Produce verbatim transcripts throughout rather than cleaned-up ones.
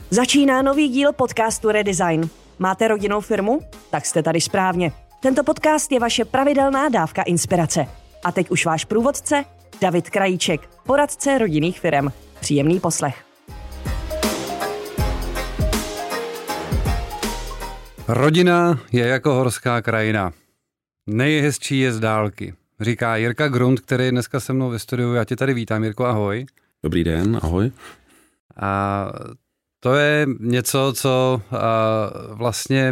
Začíná nový díl podcastu Redesign. Máte rodinnou firmu? Tak jste tady správně. Tento podcast je vaše pravidelná dávka inspirace. A teď už váš průvodce, David Krajíček, poradce rodinných firem. Příjemný poslech. Rodina je jako horská krajina. Nejhezčí je z dálky, říká Jirka Grund, který je dneska se mnou ve studiu. Já tě tady vítám, Jirko, ahoj. Dobrý den, ahoj. A to je něco, co vlastně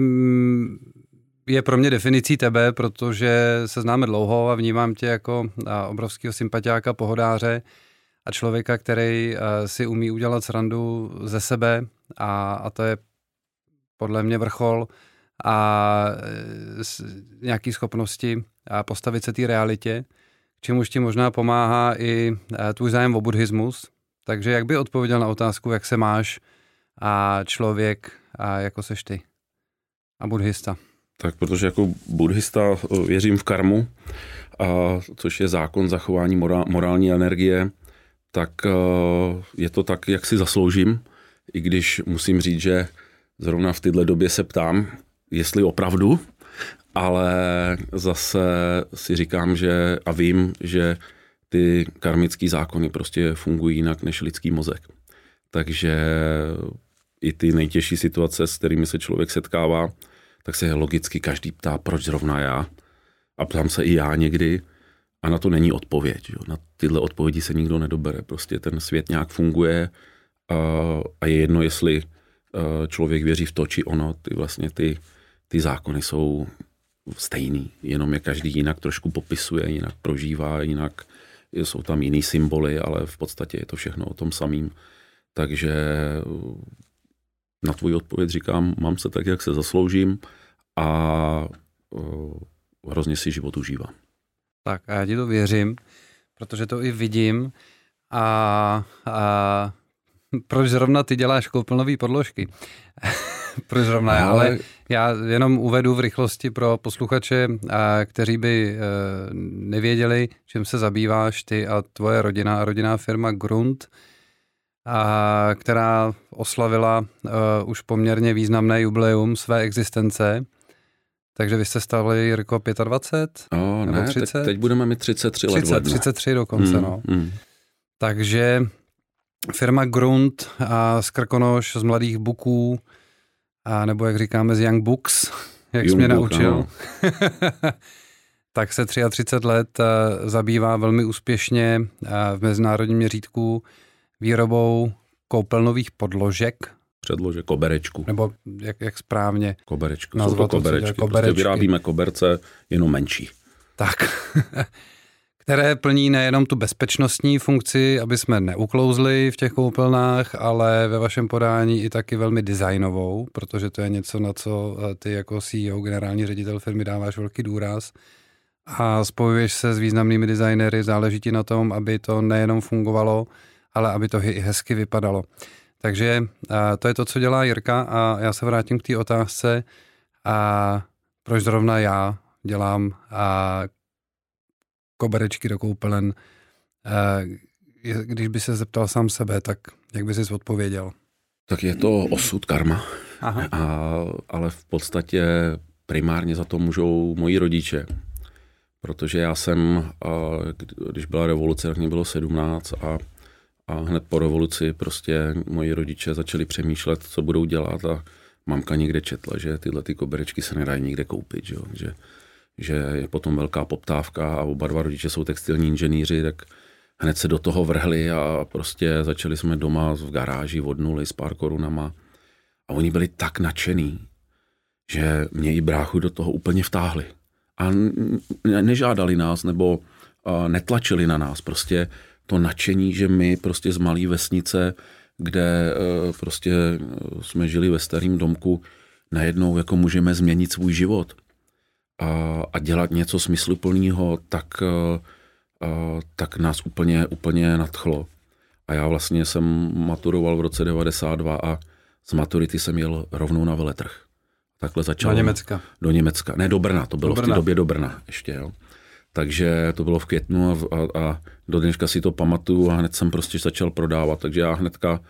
je pro mě definicí tebe, protože se známe dlouho a vnímám tě jako obrovského sympatiáka, pohodáře a člověka, který si umí udělat srandu ze sebe a, a to je podle mě vrchol a nějaký schopnosti a postavit se té realitě, k čemuž ti možná pomáhá i tvůj zájem o buddhismus. Takže jak by odpověděl na otázku, jak se máš a člověk a jako seš ty a buddhista? Tak protože jako buddhista věřím v karmu, a což je zákon zachování mora, morální energie, tak je to tak, jak si zasloužím, i když musím říct, že zrovna v této době se ptám, jestli opravdu, ale zase si říkám, že a vím, že ty karmické zákony prostě fungují jinak než lidský mozek. Takže i ty nejtěžší situace, s kterými se člověk setkává, tak se logicky každý ptá, proč zrovna já. A ptám se i já někdy a na to není odpověď. Jo. Na tyhle odpovědi se nikdo nedobere. Prostě ten svět nějak funguje a, a je jedno, jestli člověk věří v to, či ono. Ty vlastně ty, ty zákony jsou stejný, jenom je každý jinak trošku popisuje, jinak prožívá, jinak jsou tam jiný symboly, ale v podstatě je to všechno o tom samým. Takže na tvůj odpověď říkám, mám se tak, jak se zasloužím a uh, hrozně si život užívám. Tak a já ti to věřím, protože to i vidím a, a proč zrovna ty děláš koupelnové podložky? Proč zrovna já, ale já jenom uvedu v rychlosti pro posluchače, kteří by nevěděli, čím se zabýváš ty a tvoje rodina a rodinná firma Grund, a která oslavila uh, už poměrně významné jubileum své existence. Takže vy jste stavili, Jirko, dvacet pět? Oh, nebo ne, třicet? Teď, teď budeme mít třicet tři let. třicet, třicet tři dokonce, mm, no. Mm. Takže firma Grund a z Krkonoš, z Mladých Buků, a nebo jak říkáme z Young Books, jak jsi mě naučil, tak se třicet tři let uh, zabývá velmi úspěšně uh, v mezinárodním měřítku výrobou koupelnových podložek. Předložek, koberečku. Nebo jak, jak správně koberečku. Jsou to koberečky. Prostě vyrábíme koberce jenom menší. Tak. Které plní nejenom tu bezpečnostní funkci, aby jsme neuklouzli v těch koupelnách, ale ve vašem podání i taky velmi designovou, protože to je něco, na co ty jako C E O, generální ředitel firmy, dáváš velký důraz. A spojuješ se s významnými designéry, záleží ti na tom, aby to nejenom fungovalo, ale aby to i hezky vypadalo. Takže a, to je to, co dělá Jirka a já se vrátím k té otázce, a proč zrovna já dělám a koberečky do koupelen. A, když by se zeptal sám sebe, tak jak by jsi odpověděl? Tak je to osud, karma, a, ale v podstatě primárně za to můžou moji rodiče. Protože já jsem, když byla revoluce, tak mě bylo sedmnáct a A hned po revoluci prostě moji rodiče začali přemýšlet, co budou dělat a mamka někde četla, že tyhle ty koberečky se nedají nikde koupit, že, že, že je potom velká poptávka a oba dva rodiče jsou textilní inženýři, tak hned se do toho vrhli a prostě začali jsme doma v garáži od nuly s pár korunama a oni byli tak nadšený, že mě i bráchu do toho úplně vtáhli a nežádali nás nebo netlačili na nás, prostě to nadšení, že my prostě z malé vesnice, kde prostě jsme žili ve starém domku, najednou jako můžeme změnit svůj život a, a dělat něco smysluplného, tak, a, tak nás úplně, úplně nadchlo. A já vlastně jsem maturoval v roce devadesát dva a z maturity jsem jel rovnou na veletrh. Takhle začal. Do Německa. Do Německa. Ne, do Brna. To bylo v té době do Brna ještě, jo. Takže to bylo v květnu a, a, a do dneška si to pamatuju a hned jsem prostě začal prodávat. Takže já hnedka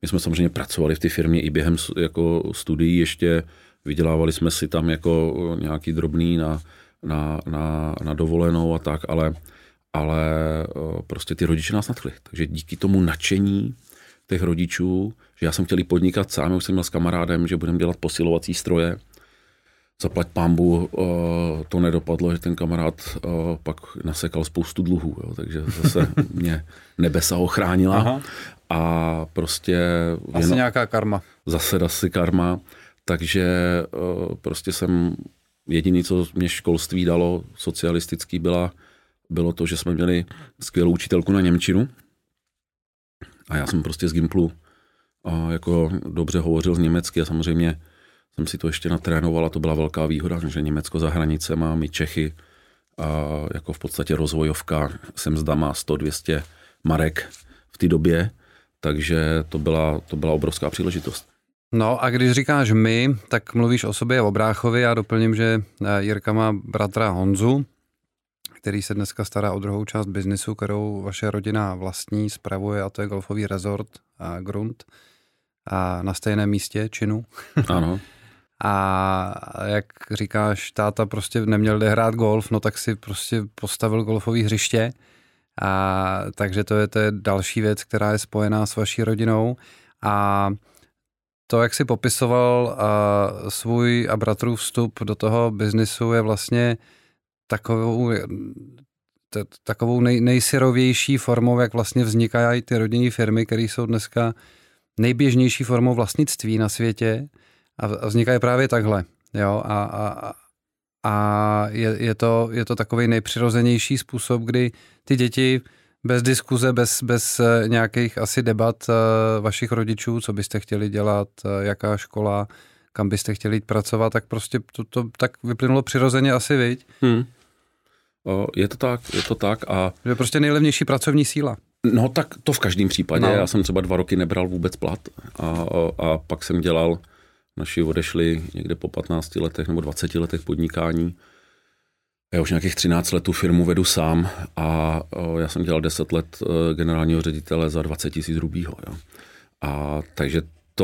My jsme samozřejmě pracovali v té firmě i během jako studií ještě, vydělávali jsme si tam jako nějaký drobný na, na, na, na dovolenou a tak, ale, ale prostě ty rodiče nás nadchli. Takže díky tomu nadšení těch rodičů, že já jsem chtěl podnikat sám, už jsem měl s kamarádem, že budeme dělat posilovací stroje. Zaplať pánbu, to nedopadlo, že ten kamarád pak nasekal spoustu dluhů, jo, takže zase mě nebesa ochránila. Aha. A prostě... Asi jen, nějaká karma. Zase asi karma, takže prostě jsem, jediný, co mě školství dalo, socialistický, byla, bylo to, že jsme měli skvělou učitelku na němčinu a já jsem prostě z Gimplu jako dobře hovořil z německy a samozřejmě jsem si to ještě natrénoval a to byla velká výhoda, že Německo za hranicema, my Čechy, a jako v podstatě rozvojovka, jsem mzda má sto dvě stě marek v té době, takže to byla, to byla obrovská příležitost. No a když říkáš my, tak mluvíš o sobě o bráchovi, já doplním, že Jirka má bratra Honzu, který se dneska stará o druhou část biznisu, kterou vaše rodina vlastní, spravuje, a to je golfový resort a Grund a na stejném místě, Činu. Ano. A jak říkáš, táta prostě neměl kde hrát golf, no tak si prostě postavil golfové hřiště. A takže to je, to je další věc, která je spojená s vaší rodinou. A to, jak jsi popisoval a svůj a bratrův vstup do toho biznisu, je vlastně takovou, t- takovou nej, nejsyrovější formou, jak vlastně vznikají ty rodinné firmy, které jsou dneska nejběžnější formou vlastnictví na světě. A vznikají právě takhle, jo, a, a, a je, je, to, je to takový nejpřirozenější způsob, kdy ty děti bez diskuze, bez, bez nějakých asi debat vašich rodičů, co byste chtěli dělat, jaká škola, kam byste chtěli jít pracovat, tak prostě to, to tak vyplynulo přirozeně asi, viď? Hmm. O, je to tak, je to tak a... Je prostě nejlevnější pracovní síla. No tak to v každém případě, no. Já jsem třeba dva roky nebral vůbec plat a, a pak jsem dělal. Naši odešli někde po patnácti letech nebo dvaceti letech podnikání. Já už nějakých třináct let tu firmu vedu sám a já jsem dělal deset let generálního ředitele za dvacet tisíc rubího. Jo. A takže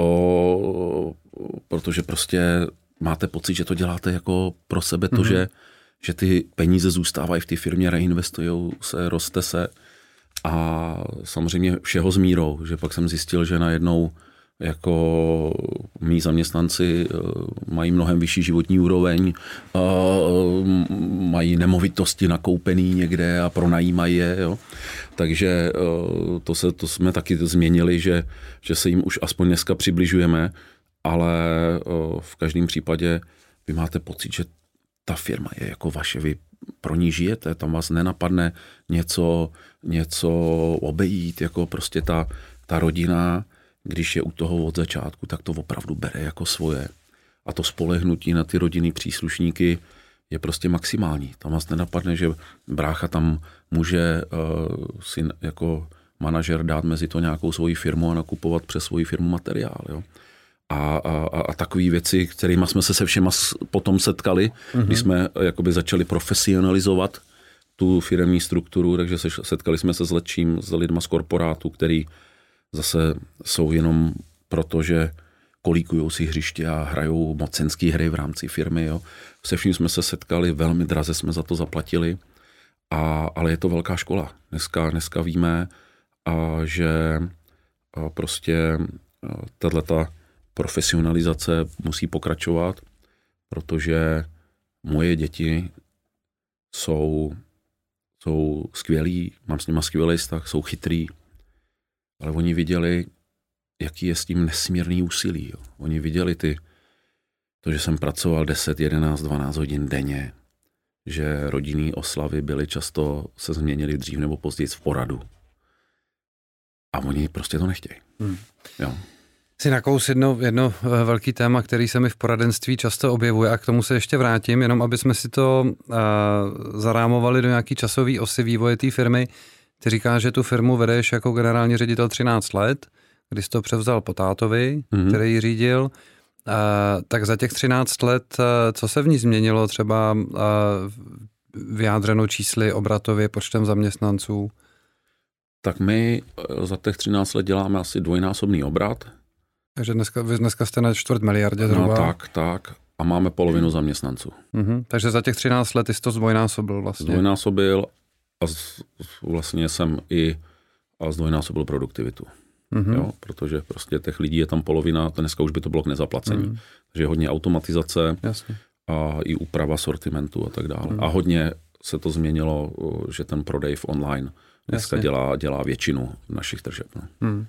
to, protože prostě máte pocit, že to děláte jako pro sebe, to, mm-hmm. že, že ty peníze zůstávají v té firmě, reinvestujou se, roste se a samozřejmě všeho s mírou, že pak jsem zjistil, že najednou jako mí zaměstnanci mají mnohem vyšší životní úroveň, mají nemovitosti nakoupený někde a pronajímají je. Jo. Takže to, se, to jsme taky změnili, že, že se jim už aspoň dneska přibližujeme, ale v každém případě vy máte pocit, že ta firma je jako vaše, vy pro ní žijete, tam vás nenapadne něco, něco obejít, jako prostě ta, ta rodina, když je u toho od začátku, tak to opravdu bere jako svoje. A to spolehnutí na ty rodinný příslušníky je prostě maximální. Tam vás nenapadne, že brácha tam může uh, si jako manažer dát mezi to nějakou svoji firmu a nakupovat přes svoji firmu materiál. Jo. A, a, a takové věci, kterými jsme se se všema potom setkali, mm-hmm. když jsme jakoby začali profesionalizovat tu firemní strukturu, takže se, setkali jsme se s letčím, s lidma z korporátu, který zase jsou jenom proto, že kolíkujou si hřiště a hrajou mocenské hry v rámci firmy. Jo. Se vším jsme se setkali, velmi draze jsme za to zaplatili, a, ale je to velká škola. Dneska, dneska víme, a, že a prostě tato profesionalizace musí pokračovat, protože moje děti jsou, jsou skvělí, mám s nima skvělý vztah, jsou chytrý, ale oni viděli, jaký je s tím nesmírný úsilí. Jo. Oni viděli ty, to, že jsem pracoval deset, jedenáct, dvanáct hodin denně, že rodinné oslavy byly často, se změnily dřív nebo později v poradu. A oni prostě to nechtějí. Hmm. Jo. Si nakous jedno, jedno velký téma, který se mi v poradenství často objevuje, a k tomu se ještě vrátím, jenom aby jsme si to uh, zarámovali do nějaký časový osy vývoje té firmy. Ty říkáš, že tu firmu vedeš jako generální ředitel třináct let, když jsi to převzal po tátovi, mm-hmm. který ji řídil. Uh, tak za těch třináct let, uh, co se v ní změnilo, třeba uh, vyjádřeno čísly, obratově, počtem zaměstnanců? Tak my za těch třináct let děláme asi dvojnásobný obrat. Takže dneska, vy dneska jste na čtvrt miliardě zhruba. No tak, tak. A máme polovinu zaměstnanců. Mm-hmm. Takže za těch třináct let jsi to zdvojnásobil vlastně. Zdvojnásobil a z, vlastně jsem i a zdvojnásobil produktivitu. Mm-hmm. Jo, protože prostě těch lidí je tam polovina, dneska už by to bylo k nezaplacení. Mm. Takže hodně automatizace. Jasně. A i úprava sortimentu a tak dále. Mm. A hodně se to změnilo, že ten prodej v online dneska dělá, dělá většinu našich tržeb. No. Mm.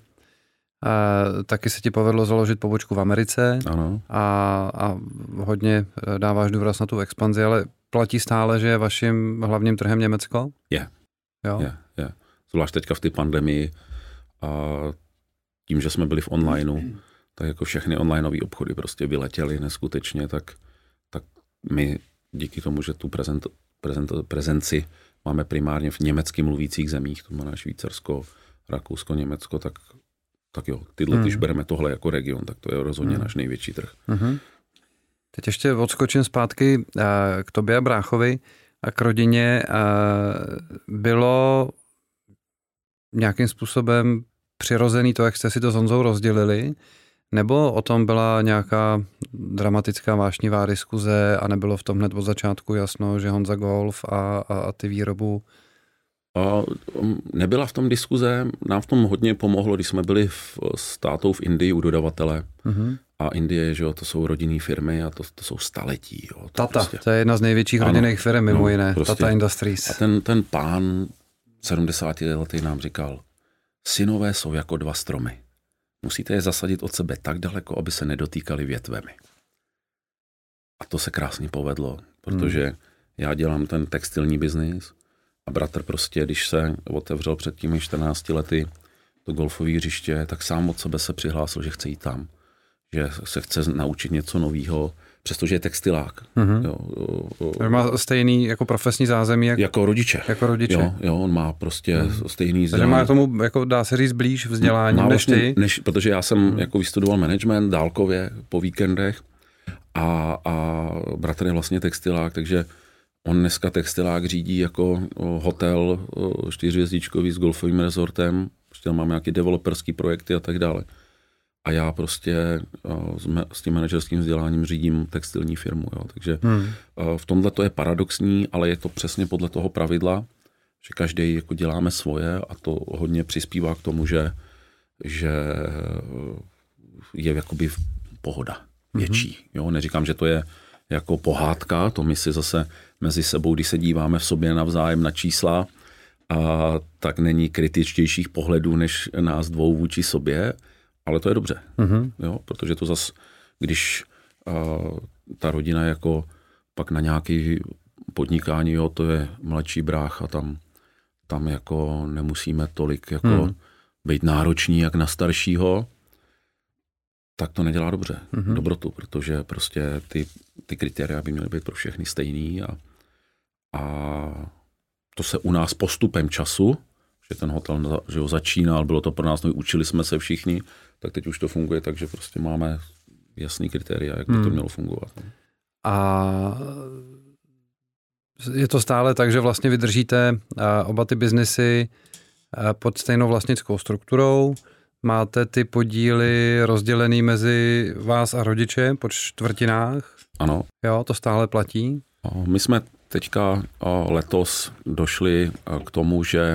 A taky se ti povedlo založit pobočku v Americe. Ano. A, a hodně dáváš důraz na tu expanzi, ale platí stále, že je vaším hlavním trhem Německo? Je. Jo? Je, je. Zvlášť teďka v té pandemii a tím, že jsme byli v onlineu, tak jako všechny onlineové obchody prostě vyletěly neskutečně, tak, tak my díky tomu, že tu prezent, prezent, prezenci máme primárně v německy mluvících zemích, to znamená Švýcarsko, Rakousko, Německo, tak, tak jo, tyhle, hmm. když bereme tohle jako region, tak to je rozhodně hmm. náš největší trh. Hmm. Teď ještě odskočím zpátky uh, k tobě a bráchovi a k rodině. Uh, bylo nějakým způsobem přirozený to, jak jste si to s Honzou rozdělili, nebo o tom byla nějaká dramatická vášnivá diskuze a nebylo v tom hned od začátku jasno, že Honza Golf a, a, a ty výrobu? A nebyla v tom diskuze, nám v tom hodně pomohlo, když jsme byli v, s tátou v Indii u dodavatele. Mm-hmm. A Indie, že jo, to jsou rodinné firmy a to, to jsou staletí. Jo, to Tata, prostě, to je jedna z největších ano, rodinných firm, mimo no, jiné. Prostě. Tata Industries. A ten, ten pán sedmdesátiletý nám říkal, synové jsou jako dva stromy. Musíte je zasadit od sebe tak daleko, aby se nedotýkali větvemi. A to se krásně povedlo, protože hmm. já dělám ten textilní biznis a bratr prostě, když se otevřel před těmi čtrnácti lety to golfové hřiště, tak sám od sebe se přihlásil, že chce jít tam. Že se chce naučit něco nového, přestože je textilák. Mm-hmm. Jo, jo, jo. Má stejný jako profesní zázemí? Jak, jako rodiče. Jako rodiče. Jo, jo, on má prostě mm. stejný vzdělání. Takže má tomu, jako dá se říct, blíž vzdělání než vlastně, ty? Než, protože já jsem mm. jako vystudoval management dálkově po víkendech a, a bratr je vlastně textilák, takže on dneska textilák řídí jako hotel čtyřhvězdičkový s golfovým rezortem, prostě tam máme nějaké developerské projekty a tak dále. A já prostě s tím manažerským vzděláním řídím textilní firmu. Jo. Takže hmm. v tomhle to je paradoxní, ale je to přesně podle toho pravidla, že každý jako děláme svoje a to hodně přispívá k tomu, že, že je jakoby pohoda větší. Hmm. Jo. Neříkám, že to je jako pohádka, to my si zase mezi sebou, když se díváme v sobě navzájem na čísla, a tak není kritičtějších pohledů než nás dvou vůči sobě, ale to je dobře, mm-hmm. jo, protože to zas, když uh, ta rodina jako pak na nějaký podnikání, jo, to je mladší brácha, tam, tam jako nemusíme tolik jako mm. být nároční jak na staršího, tak to nedělá dobře, mm-hmm. dobrotu, protože prostě ty, ty kritéria by měly být pro všechny stejný a, a to se u nás postupem času, že ten hotel že ho začínal, bylo to pro nás, no, učili jsme se všichni, tak teď už to funguje, takže prostě máme jasný kritéria, jak by hmm. to mělo fungovat. A je to stále tak, že vlastně vydržíte oba ty biznesy pod stejnou vlastnickou strukturou, máte ty podíly rozdělený mezi vás a rodiče po čtvrtinách? Ano. Jo, to stále platí? My jsme teďka letos došli k tomu, že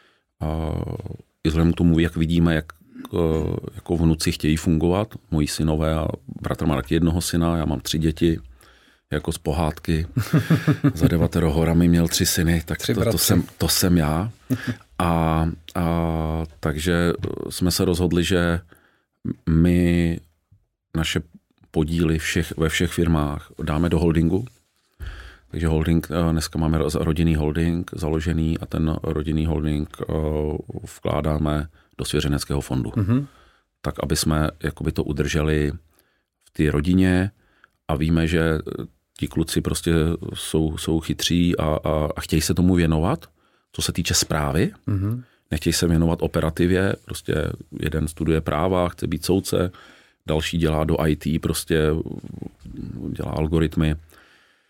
i vzhledem k tomu, jak vidíme, jak jako vnuci chtějí fungovat, moji synové a bratr má taky jednoho syna, já mám tři děti, jako z pohádky, za devatero horami měl tři syny, tak tři to, to, jsem, to jsem já. A, a takže jsme se rozhodli, že my naše podíly všech, ve všech firmách dáme do holdingu. Takže holding, dneska máme rodinný holding založený a ten rodinný holding vkládáme do svěřeneckého fondu. Mm-hmm. Tak, aby jsme jakoby to udrželi v té rodině a víme, že ti kluci prostě jsou, jsou chytří a, a, a chtějí se tomu věnovat, co se týče správy. Mm-hmm. Nechtějí se věnovat operativě, prostě jeden studuje práva, chce být soudce, další dělá do í té, prostě dělá algoritmy.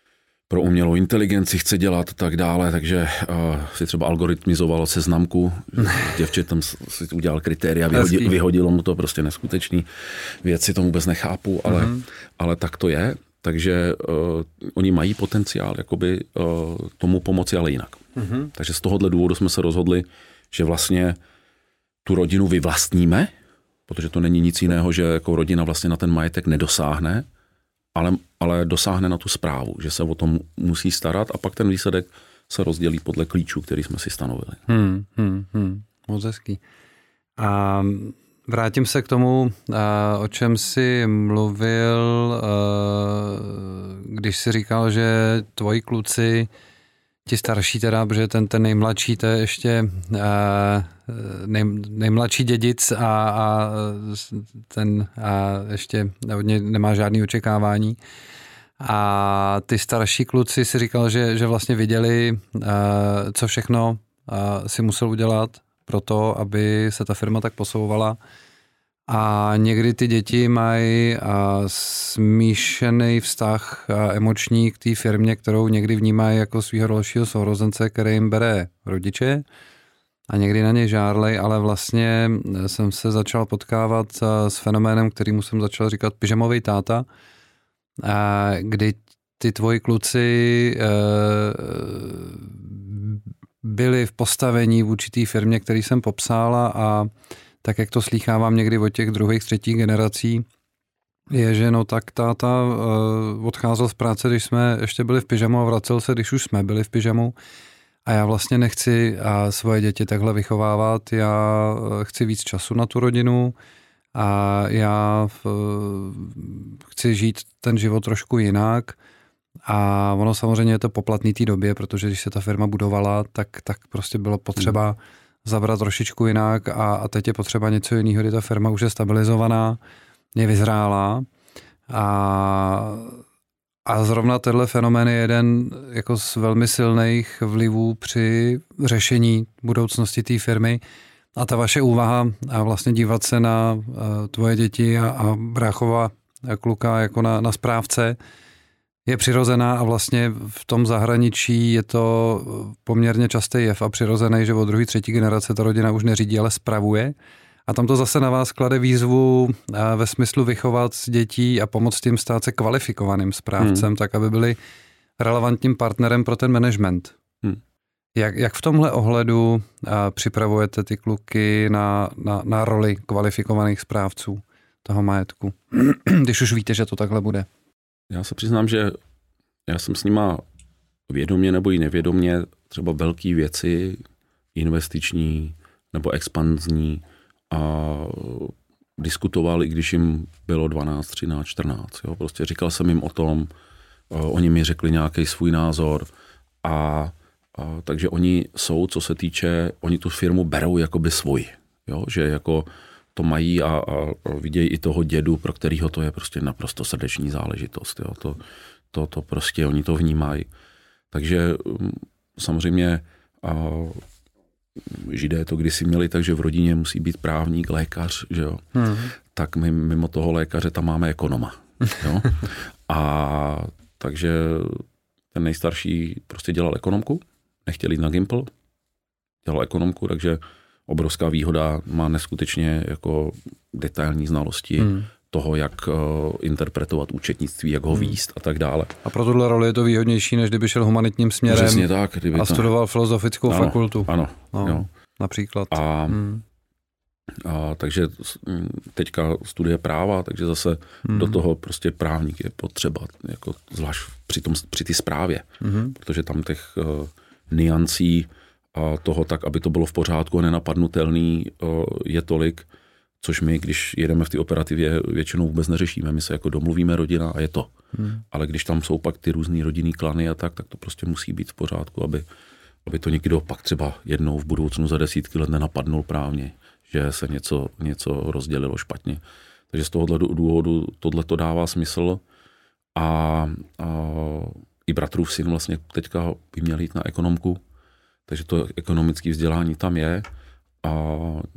pro umělou inteligenci chce dělat a tak dále, takže uh, si třeba algoritmizoval seznamku, děvče tam si udělal kritéria, vyhodil, vyhodilo mu to, prostě neskutečný věci, to vůbec nechápu, ale, mm-hmm. ale tak to je, takže uh, oni mají potenciál jakoby uh, tomu pomoci, ale jinak. Mm-hmm. Takže z tohohle důvodu jsme se rozhodli, že vlastně tu rodinu vyvlastníme, protože to není nic jiného, že jako rodina vlastně na ten majetek nedosáhne, ale, ale dosáhne na tu správu, že se o tom musí starat a pak ten výsledek se rozdělí podle klíčů, který jsme si stanovili. Hmm, hmm, hmm. Moc hezký. A vrátím se k tomu, o čem jsi mluvil, když jsi říkal, že tvoji kluci, ti starší teda, protože ten, ten nejmladší, to je ještě nej, nejmladší dědic a, a ten a ještě nemá žádný očekávání. A ty starší kluci si říkal, že, že vlastně viděli, co všechno si musel udělat pro to, aby se ta firma tak posouvala. A někdy ty děti mají smíšený vztah emoční k té firmě, kterou někdy vnímají jako svého dalšího sourozence, který jim bere rodiče a někdy na něj žárlej, ale vlastně jsem se začal potkávat s fenoménem, kterýmu jsem začal říkat pyžamový táta, kdy ty tvoji kluci byli v postavení v určitý firmě, který jsem popsala a tak jak to slýchávám někdy od těch druhých, třetích generací, je, že no tak táta uh, odcházel z práce, když jsme ještě byli v pyžamu a vracel se, když už jsme byli v pyžamu a já vlastně nechci a svoje děti takhle vychovávat, já chci víc času na tu rodinu a já uh, chci žít ten život trošku jinak a ono samozřejmě je to poplatný té době, protože když se ta firma budovala, tak, tak prostě bylo potřeba hmm. zabrat trošičku jinak a, a teď je potřeba něco jiného, kdy ta firma už je stabilizovaná, je vyzrálá a, a zrovna tenhle fenomén je jeden jako z velmi silných vlivů při řešení budoucnosti té firmy a ta vaše úvaha a vlastně dívat se na uh, tvoje děti a, a bráchova a kluka jako na, na správce je přirozená a vlastně v tom zahraničí je to poměrně častý jev a přirozený, že od druhé, třetí generace ta rodina už neřídí, ale spravuje. A tam to zase na vás klade výzvu ve smyslu vychovat dětí a pomoct jim stát se kvalifikovaným správcem, hmm. tak aby byli relevantním partnerem pro ten management. Hmm. Jak, jak v tomhle ohledu připravujete ty kluky na, na, na roli kvalifikovaných správců toho majetku, když už víte, že to takhle bude? Já se přiznám, že já jsem s nima vědomě nebo i nevědomě třeba velké věci, investiční nebo expanzní a diskutoval, i když jim bylo dvanáct, třináct, čtrnáct. Jo. Prostě říkal jsem jim o tom, oni mi řekli nějaký svůj názor a, a takže oni jsou, co se týče, oni tu firmu berou jakoby svoji. Jo, že jako to mají a, a vidějí i toho dědu, pro kterýho to je prostě naprosto srdeční záležitost. Jo. To, to, to prostě oni to vnímají. Takže samozřejmě a Židé to kdysi měli, takže v rodině musí být právník, lékař, že jo. Hmm. Tak my mimo toho lékaře tam máme ekonoma. Jo. A takže ten nejstarší prostě dělal ekonomku, nechtěl jít na Gimple, dělal ekonomku, takže obrovská výhoda, má neskutečně jako detailní znalosti hmm. toho, jak uh, interpretovat účetnictví, jak ho výst a tak dále. A pro tuhle roli je to výhodnější, než kdyby šel humanitním směrem. Přesně tak, kdyby a studoval filozofickou ano, fakultu. Ano, no, jo. Například. A, hmm. a takže teďka studuje práva, takže zase hmm. do toho prostě právník je potřeba, jako zvlášť při, tom, při té správě, hmm. protože tam těch uh, niancí a toho tak, aby to bylo v pořádku a nenapadnutelný, je tolik, což my, když jedeme v té operativě, většinou vůbec neřešíme. My se jako domluvíme rodina a je to. Hmm. Ale když tam jsou pak ty různý rodinný klany a tak, tak to prostě musí být v pořádku, aby, aby to někdo pak třeba jednou v budoucnu za desítky let nenapadnul právně, že se něco, něco rozdělilo špatně. Takže z tohohle důvodu tohle to dává smysl a, a i bratrův syn vlastně teďka by měl jít na ekonomku, takže to ekonomické vzdělání tam je. A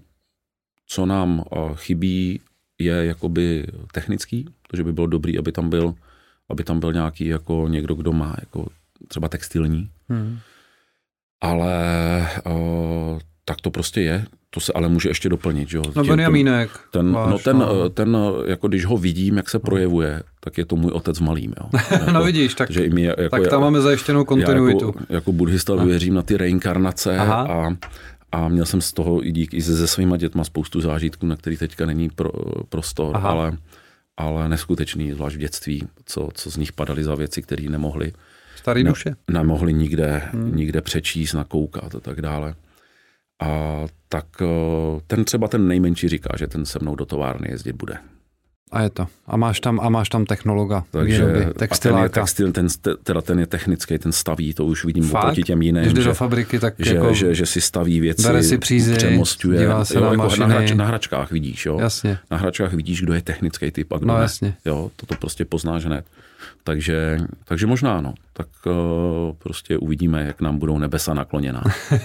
co nám chybí, je jakoby technický, takže by bylo dobrý, aby tam byl aby tam byl nějaký jako někdo, kdo má jako třeba textilní. Hmm. Ale uh, tak to prostě je. To se ale může ještě doplnit. Že? No Benjamínek. Ten, no ten, ten, jako když ho vidím, jak se projevuje, tak je to můj otec malým. Jo. Jako, no vidíš, tak, že my, jako, tak tam máme zajištěnou kontinuitu. Jako, jako buddhista věřím na ty reinkarnace a, a měl jsem z toho i díky se svýma dětma spoustu zážitků, na který teďka není pro, prostor, ale, ale neskutečný, zvlášť v dětství, co, co z nich padaly za věci, které nemohli, Starý ne, duše. nemohli nikde, hmm. nikde přečíst, nakoukat a tak dále. A tak ten třeba ten nejmenší říká, že ten se mnou do továrny jezdit bude. A je to. A máš tam, a máš tam technologa. Takže textiláka. A ten je textil, ten, teda ten je technický, ten staví, to už vidím Fakt? Oproti těm jiným. Když jde že, do fabriky, tak že, jako že, že si staví věci, bere si přízy, přemostuje. dívá se jo, na jako mašiny. Na, hrač, na hračkách vidíš, jo. Jasně. Na hračkách vidíš, kdo je technický typ a kdo no, ne. Jasně. Jo, to prostě poznáš hned. Takže, takže možná, no. Tak uh, prostě uvidíme, jak nám budou nebesa nakloněná.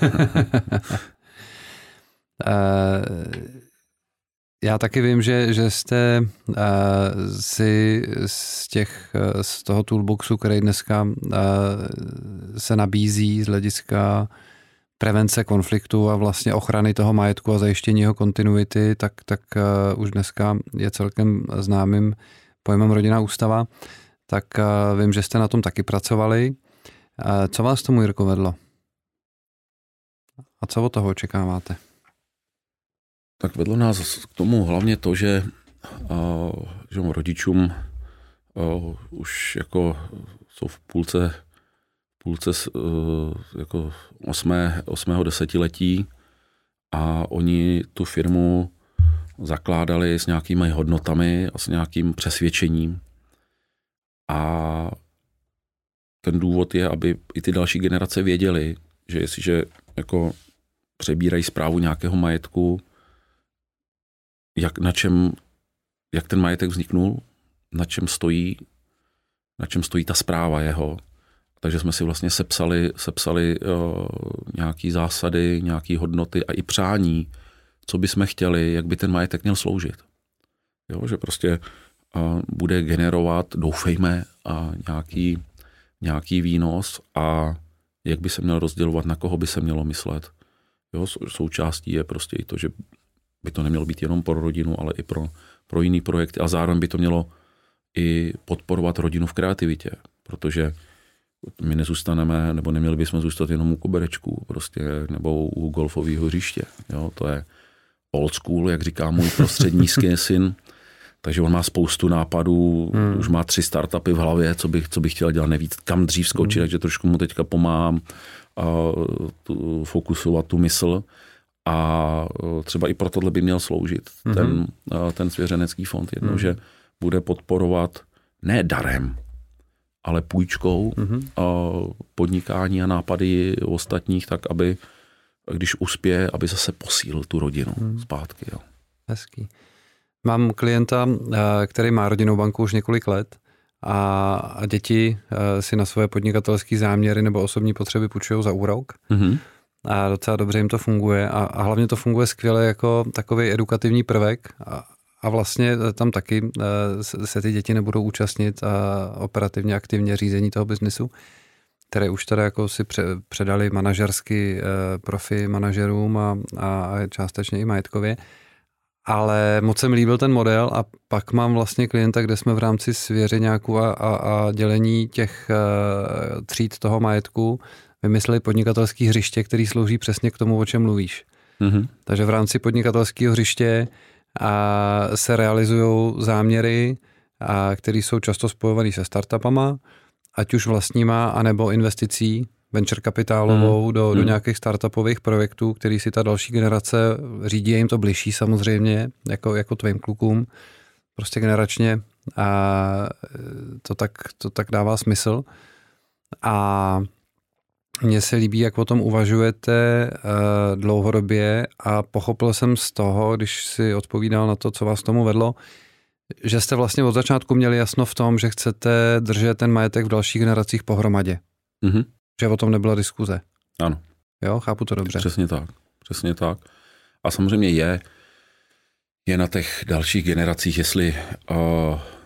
Já taky vím, že, že jste uh, si z, těch, z toho toolboxu, který dneska uh, se nabízí z hlediska prevence konfliktu a vlastně ochrany toho majetku a zajištění jeho kontinuity, tak, tak uh, už dneska je celkem známým pojmem rodinná ústava. Tak uh, vím, že jste na tom taky pracovali. Uh, co vás tomu, Jirko, vedlo? A co od toho očekáváte? Tak vedlo nás k tomu hlavně to, že, uh, že rodičům uh, už jako jsou v půlce, půlce uh, jako osmé, osmého desetiletí a oni tu firmu zakládali s nějakými hodnotami a s nějakým přesvědčením. A ten důvod je, aby i ty další generace věděly, že jestliže jako přebírají správu nějakého majetku, jak, na čem, jak ten majetek vzniknul, na čem stojí, na čem stojí ta správa jeho. Takže jsme si vlastně sepsali, sepsali uh, nějaký zásady, nějaké hodnoty a i přání, co bychom chtěli, jak by ten majetek měl sloužit. Jo, že prostě uh, bude generovat, doufejme, uh, nějaký, nějaký výnos a jak by se měl rozdělovat, na koho by se mělo myslet. Jo, součástí je prostě i to, že by to nemělo být jenom pro rodinu, ale i pro, pro jiný projekty. A zároveň by to mělo i podporovat rodinu v kreativitě, protože my nezůstaneme, nebo neměli bychom zůstat jenom u koberečků, prostě, nebo u golfového hřiště. Jo, to je old school, jak říká můj prostřední syn. Takže on má spoustu nápadů, hmm. už má tři startupy v hlavě, co bych, co bych chtěl dělat, neví kam dřív skočit, hmm. takže trošku mu teďka pomáhám a, tu, fokusovat tu mysl. A třeba i pro tohle by měl sloužit mm-hmm. ten, ten svěřenecký fond. Jedno, mm-hmm. že bude podporovat ne darem, ale půjčkou mm-hmm. podnikání a nápady ostatních, tak aby, když uspěje, aby zase posílil tu rodinu mm. zpátky. Jo. Hezký. Mám klienta, který má rodinnou banku už několik let a děti si na svoje podnikatelské záměry nebo osobní potřeby půjčují za úrok. Mm-hmm. A docela dobře jim to funguje a, a hlavně to funguje skvěle jako takový edukativní prvek a, a vlastně tam taky se, se ty děti nebudou účastnit a operativně aktivně řízení toho biznisu, které už teda jako si pře, předali manažersky profi manažerům a, a částečně i majetkově. Ale moc se mi líbil ten model a pak mám vlastně klienta, kde jsme v rámci svěřeňáku a, a, a dělení těch uh, tříd toho majetku vymysleli podnikatelské hřiště, který slouží přesně k tomu, o čem mluvíš. Mm-hmm. Takže v rámci podnikatelského hřiště a se realizují záměry, které jsou často spojované se startupama, ať už vlastníma, anebo investicí venture kapitálovou mm. do, do mm. nějakých startupových projektů, který si ta další generace řídí, jim to bližší samozřejmě, jako, jako tvým klukům, prostě generačně a to tak, to tak dává smysl. A mně se líbí, jak o tom uvažujete uh, dlouhodobě a pochopil jsem z toho, když si odpovídal na to, co vás tomu vedlo, že jste vlastně od začátku měli jasno v tom, že chcete držet ten majetek v dalších generacích pohromadě. Mm-hmm. Že o tom nebyla diskuze. Ano. Jo, chápu to dobře. Přesně tak. Přesně tak. A samozřejmě je, je na těch dalších generacích, jestli uh,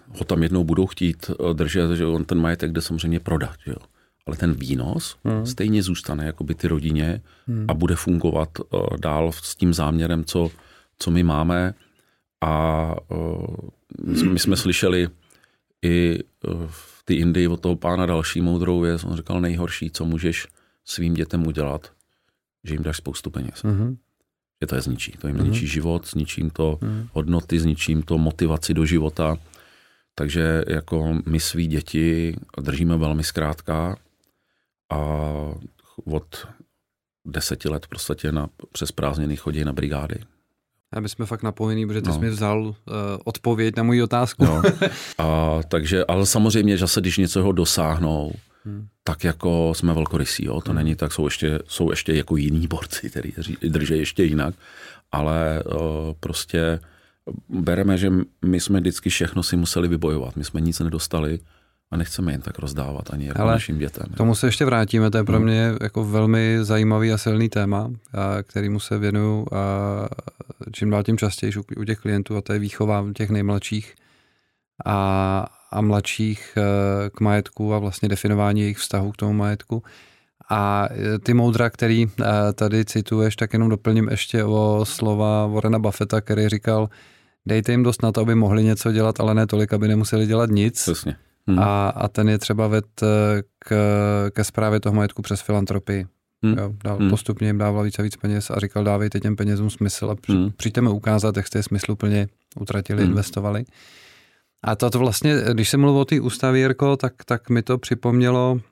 ho tam jednou budou chtít držet, že on ten majetek jde samozřejmě prodat, že jo. Ale ten výnos hmm. stejně zůstane jakoby ty rodině hmm. a bude fungovat uh, dál s tím záměrem, co, co my máme. A uh, my, jsme, my jsme slyšeli i uh, v té Indii od toho pána další moudrou věc. On říkal, nejhorší, co můžeš svým dětem udělat, že jim dáš spoustu peněz. Hmm. Že to je zničí. To jim hmm. zničí život, zničí jim to hmm. hodnoty, zničí jim to motivaci do života. Takže jako my svý děti držíme velmi zkrátka a od deseti let prostě na, přes prázdniny chodí na brigády. A my jsme fakt napojení, protože ty no. jsi mi vzal uh, odpověď na moji otázku. No. A, takže, ale samozřejmě, že se když něco dosáhnou, hmm. tak jako jsme velkorysí, jo? To hmm. není tak, jsou ještě, jsou ještě jako jiní borci, kteří drží ještě jinak, ale uh, prostě bereme, že my jsme vždycky všechno si museli vybojovat, my jsme nic nedostali a nechceme jen tak rozdávat ani jako ale našim dětem. K tomu se ještě vrátíme, to je pro mě jako velmi zajímavý a silný téma, kterému se věnuju čím dál tím častěji u těch klientů, a to je výchova těch nejmladších a, a mladších k majetku a vlastně definování jejich vztahu k tomu majetku. A ty moudra, který tady cituješ, tak jenom doplním ještě o slova Warrena Buffetta, který říkal, dejte jim dost na to, aby mohli něco dělat, ale ne tolik, aby nemuseli dělat nic. Přesně. Hmm. A, a ten je třeba ved k, ke správě toho majetku přes filantropii. Hmm. Jo, dál, hmm. Postupně jim dával víc a víc peněz a říkal, dávejte těm penězům smysl a při, hmm. přijďte mi ukázat, jak jste je smysluplně utratili, hmm. investovali. A to, to vlastně, když jsem mluvil o té ústavě, Jirko, tak, tak mi to připomnělo uh,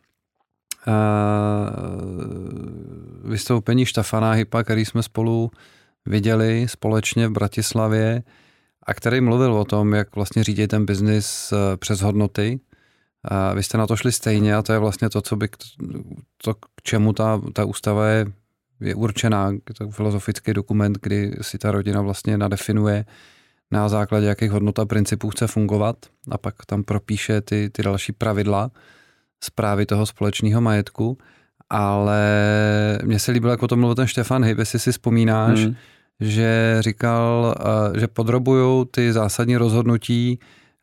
vystoupení Štefana Hypa, který jsme spolu viděli společně v Bratislavě, a který mluvil o tom, jak vlastně řídí ten biznis přes hodnoty. A vy jste na to šli stejně a to je vlastně to, co by, to, k čemu ta, ta ústava je, je určená. Je to filozofický dokument, kdy si ta rodina vlastně nadefinuje, na základě jakých hodnot a principů chce fungovat a pak tam propíše ty, ty další pravidla správy toho společného majetku. Ale mně se líbilo, jak o tom mluvil ten Štefan Hyp, jestli si vzpomínáš, hmm. že říkal, že podrobují ty zásadní rozhodnutí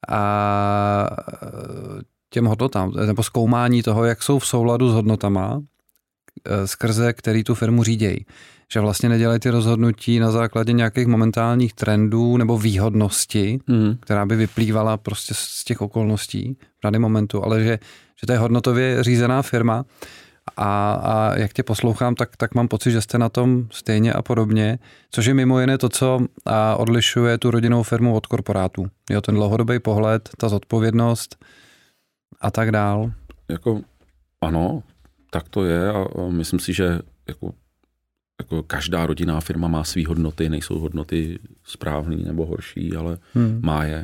a těm hodnotám, nebo zkoumání toho, jak jsou v souladu s hodnotama, skrze který tu firmu řídějí. Že vlastně nedělají ty rozhodnutí na základě nějakých momentálních trendů nebo výhodnosti, mm. která by vyplývala prostě z těch okolností v daném momentu, ale že, že to je hodnotově řízená firma. A, a jak tě poslouchám, tak, tak mám pocit, že jste na tom stejně a podobně, což je mimo jiné to, co a odlišuje tu rodinnou firmu od korporátu. Jo, ten dlouhodobý pohled, ta zodpovědnost a tak dál. Jako, ano, tak to je a myslím si, že jako, jako každá rodinná firma má svý hodnoty, nejsou hodnoty správný nebo horší, ale hmm. má je.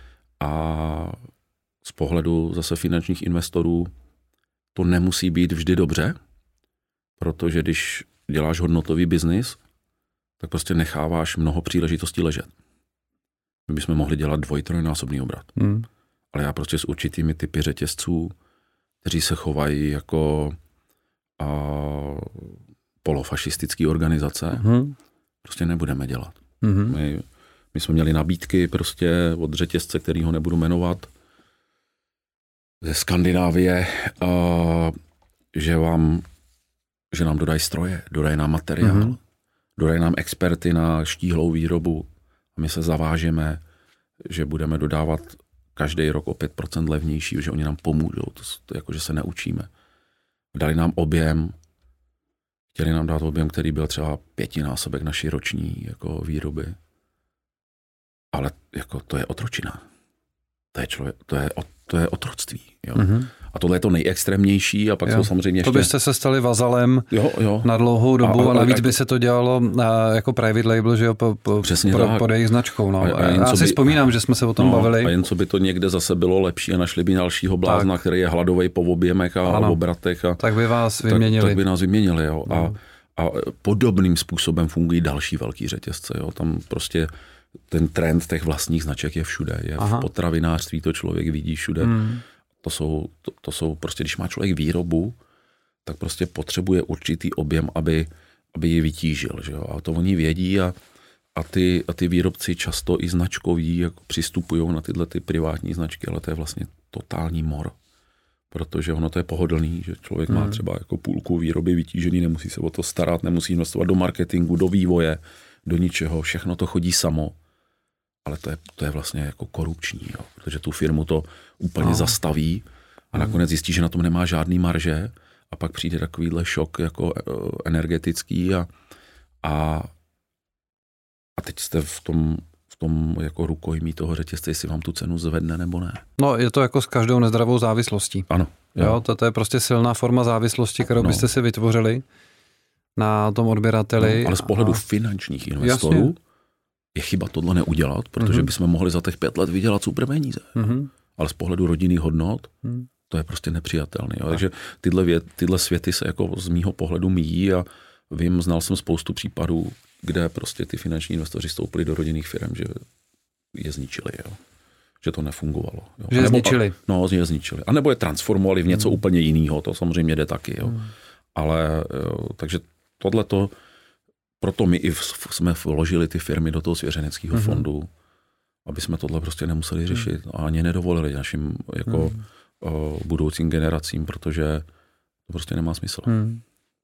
A z pohledu zase finančních investorů to nemusí být vždy dobře, protože když děláš hodnotový biznis, tak prostě necháváš mnoho příležitostí ležet. My bychom mohli dělat dvoj, trojnásobný obrat. Hmm. Ale já prostě s určitými typy řetězců, kteří se chovají jako a, polofašistický organizace, hmm. prostě nebudeme dělat. Hmm. My, my jsme měli nabídky prostě od řetězce, který ho nebudu jmenovat, ze Skandinávie, uh, že vám, že nám dodají stroje, dodají nám materiál, mm-hmm. dodají nám experty na štíhlou výrobu a my se zavážeme, že budeme dodávat každý rok o pět procent levnější, že oni nám pomůžou, to, to jako, že se neučíme. Dali nám objem, chtěli nám dát objem, který byl třeba pětinásobek naší roční jako výroby, ale jako to je otročina. To je, člověk, to je, to je otroctví. Jo. Mm-hmm. A tohle je to nejextrémnější a pak jo. jsou samozřejmě ještě... To byste se stali vazalem jo, jo. na dlouhou dobu a, a, a navíc a, by se to dělalo a, jako private label, že jo, po, po, pro, pod jejich značkou. No. A, a já si by, vzpomínám, že jsme se o tom no, bavili. A jen co by to někde zase bylo lepší a našli by dalšího blázna, tak. který je hladovej po objemech a ano. obratech. A, tak by vás vyměnili. Tak, tak by nás vyměnili. Jo. No. A, a podobným způsobem fungují další velký řetězce. Jo. Tam prostě ten trend těch vlastních značek je všude. Je v potravinářství, to člověk vidí všude. Hmm. To jsou, to, to jsou prostě, když má člověk výrobu, tak prostě potřebuje určitý objem, aby, aby ji vytížil. Že jo? A to oni vědí a, a, ty, a ty výrobci často i značkoví jako přistupují na tyhle ty privátní značky, ale to je vlastně totální mor. Protože ono to je pohodlný, že člověk hmm. má třeba jako půlku výroby vytížený, nemusí se o to starat, nemusí investovat do marketingu, do vývoje, do ničeho, všechno to chodí samo. Ale to je, to je vlastně jako korupční, jo, protože tu firmu to úplně no. zastaví a nakonec zjistí, že na tom nemá žádný marže a pak přijde takovýhle šok jako energetický a, a, a teď jste v tom, v tom jako rukojmí toho řetězce, jestli vám tu cenu zvedne nebo ne. No je to jako s každou nezdravou závislostí. Ano. Jo, jo to, to je prostě silná forma závislosti, kterou no. byste si vytvořili na tom odběrateli. No, ale z pohledu a... finančních investorů Jasně. je chyba tohle neudělat, protože mm-hmm. bychom mohli za těch pět let vydělat super peníze. Mm-hmm. Ale z pohledu rodinných hodnot mm. to je prostě nepřijatelné. Takže tyhle, vě, tyhle světy se jako z mýho pohledu míjí a vím, znal jsem spoustu případů, kde prostě ty finanční investoři stoupili do rodinných firm, že je zničili, jo. Že to nefungovalo. Jo. Že je zničili. No, je zničili. A nebo je transformovali v něco mm. úplně jiného, to samozřejmě jde taky. Jo. Mm. Ale, jo, takže tohleto, proto my i v, jsme vložili ty firmy do toho svěřeneckého mm. fondu, aby jsme tohle prostě nemuseli řešit a ani nedovolili našim jako hmm. o, budoucím generacím, protože to prostě nemá smysl. Hmm.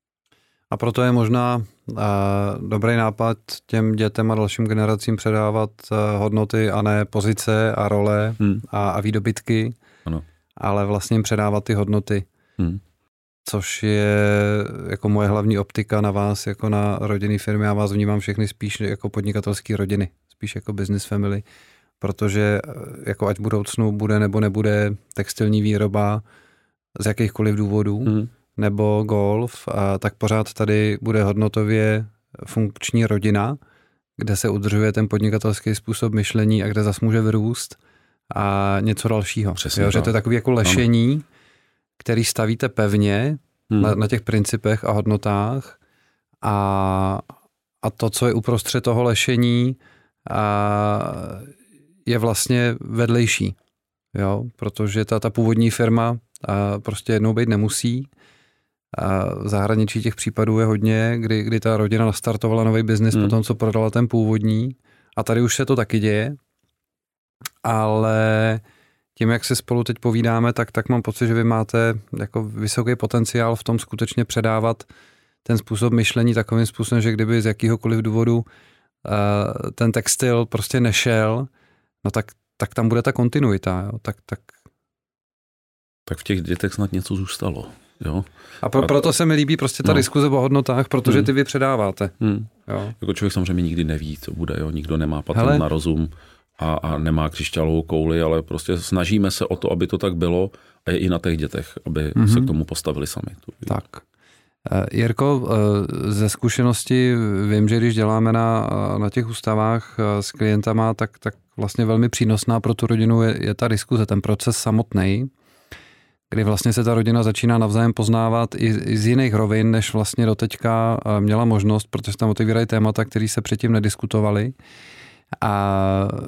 A proto je možná a, dobrý nápad těm dětem a dalším generacím předávat a, hodnoty a ne pozice a role hmm. a, a výdobytky, ano. ale vlastně jim předávat ty hodnoty. Hmm. Což je jako moje hlavní optika na vás, jako na rodinný firmy. Já vás vnímám všechny spíš jako podnikatelské rodiny, spíš jako business family, protože jako ať v budoucnu bude nebo nebude textilní výroba z jakýchkoliv důvodů, hmm. nebo golf, a tak pořád tady bude hodnotově funkční rodina, kde se udržuje ten podnikatelský způsob myšlení a kde zas může vyrůst a něco dalšího. Přesně, jo, že to je takový jako lešení, ano. který stavíte pevně hmm. na, na těch principech a hodnotách a, a to, co je uprostřed toho lešení, a je vlastně vedlejší, jo, protože ta, ta původní firma a prostě jednou být nemusí. A v zahraničí těch případů je hodně, kdy, kdy ta rodina nastartovala nový biznis hmm. po tom, co prodala ten původní. A tady už se to taky děje, ale tím, jak se spolu teď povídáme, tak, tak mám pocit, že vy máte jako vysoký potenciál v tom skutečně předávat ten způsob myšlení takovým způsobem, že kdyby z jakýhokoliv důvodu uh, ten textil prostě nešel, no tak, tak tam bude ta kontinuita. Jo? Tak, tak... tak v těch dětech snad něco zůstalo. Jo? A pro, proto se mi líbí prostě ta no. diskuze o hodnotách, protože ty vy předáváte. Hmm. Jo? Jako člověk samozřejmě nikdy neví, co bude. Jo? Nikdo nemá patent na rozum a, a nemá křišťálovou kouli, ale prostě snažíme se o to, aby to tak bylo a je i na těch dětech, aby mm-hmm. se k tomu postavili sami. Tak. Jirko, ze zkušenosti vím, že když děláme na, na těch ústavách s klientama, tak, tak vlastně velmi přínosná pro tu rodinu je, je ta diskuze, ten proces samotný, kdy vlastně se ta rodina začíná navzájem poznávat i, i z jiných rovin, než vlastně doteďka měla možnost, protože tam otevírají témata, které se předtím nediskutovaly. A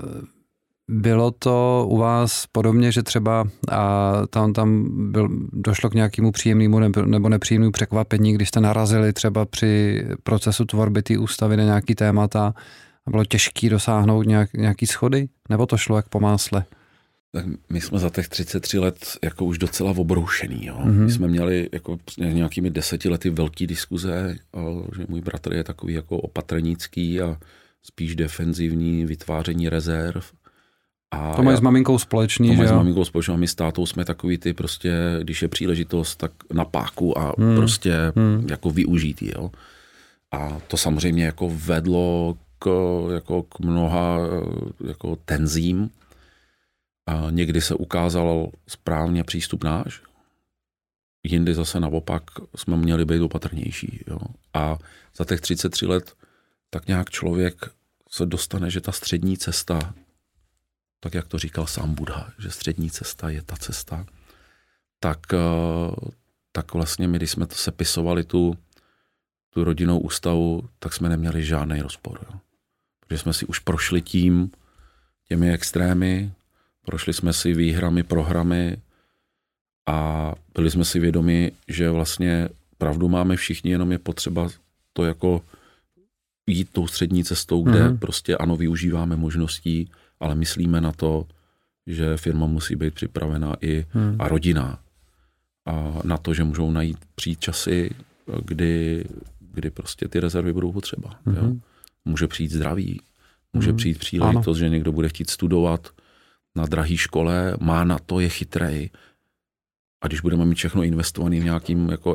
bylo to u vás podobně, že třeba a tam, tam byl, došlo k nějakému příjemnému nebo nepříjemnému překvapení, když jste narazili třeba při procesu tvorby té ústavy na nějaký témata a bylo těžké dosáhnout nějak, nějaký schody? Nebo to šlo jak po másle? Tak my jsme za těch třicet tři let jako už docela obroušený. Jo? Mm-hmm. My jsme měli jako nějakými deseti lety velký diskuze, že můj bratr je takový jako opatrnický a spíš defenzivní vytváření rezerv. A to mají s maminkou společný, to že mají s maminkou společný a my s tátou jsme takový ty prostě, když je příležitost, tak na páku a hmm. prostě hmm. jako využít, jo. A to samozřejmě jako vedlo k, jako k mnoha jako tenzím. A někdy se ukázal správně přístup náš, jindy zase naopak jsme měli být opatrnější, jo. A za těch třicet tři let tak nějak člověk se dostane, že ta střední cesta, tak jak to říkal sám Buddha, že střední cesta je ta cesta, tak, tak vlastně my, když jsme to sepisovali tu, tu rodinnou ústavu, tak jsme neměli žádný rozpor. Jo. Protože jsme si už prošli tím, těmi extrémy, prošli jsme si výhrami, prohrami a byli jsme si vědomi, že vlastně pravdu máme všichni, jenom je potřeba to jako jít tou střední cestou, kde mm. prostě ano, využíváme možností, ale myslíme na to, že firma musí být připravená i mm. a rodina. A na to, že můžou najít přijít časy, kdy, kdy prostě ty rezervy budou potřeba. Mm. Jo? Může přijít zdraví, může mm. přijít příležitost, ano. že někdo bude chtít studovat na drahé škole, má na to, je chytrej. A když budeme mít všechno investované v nějakým jako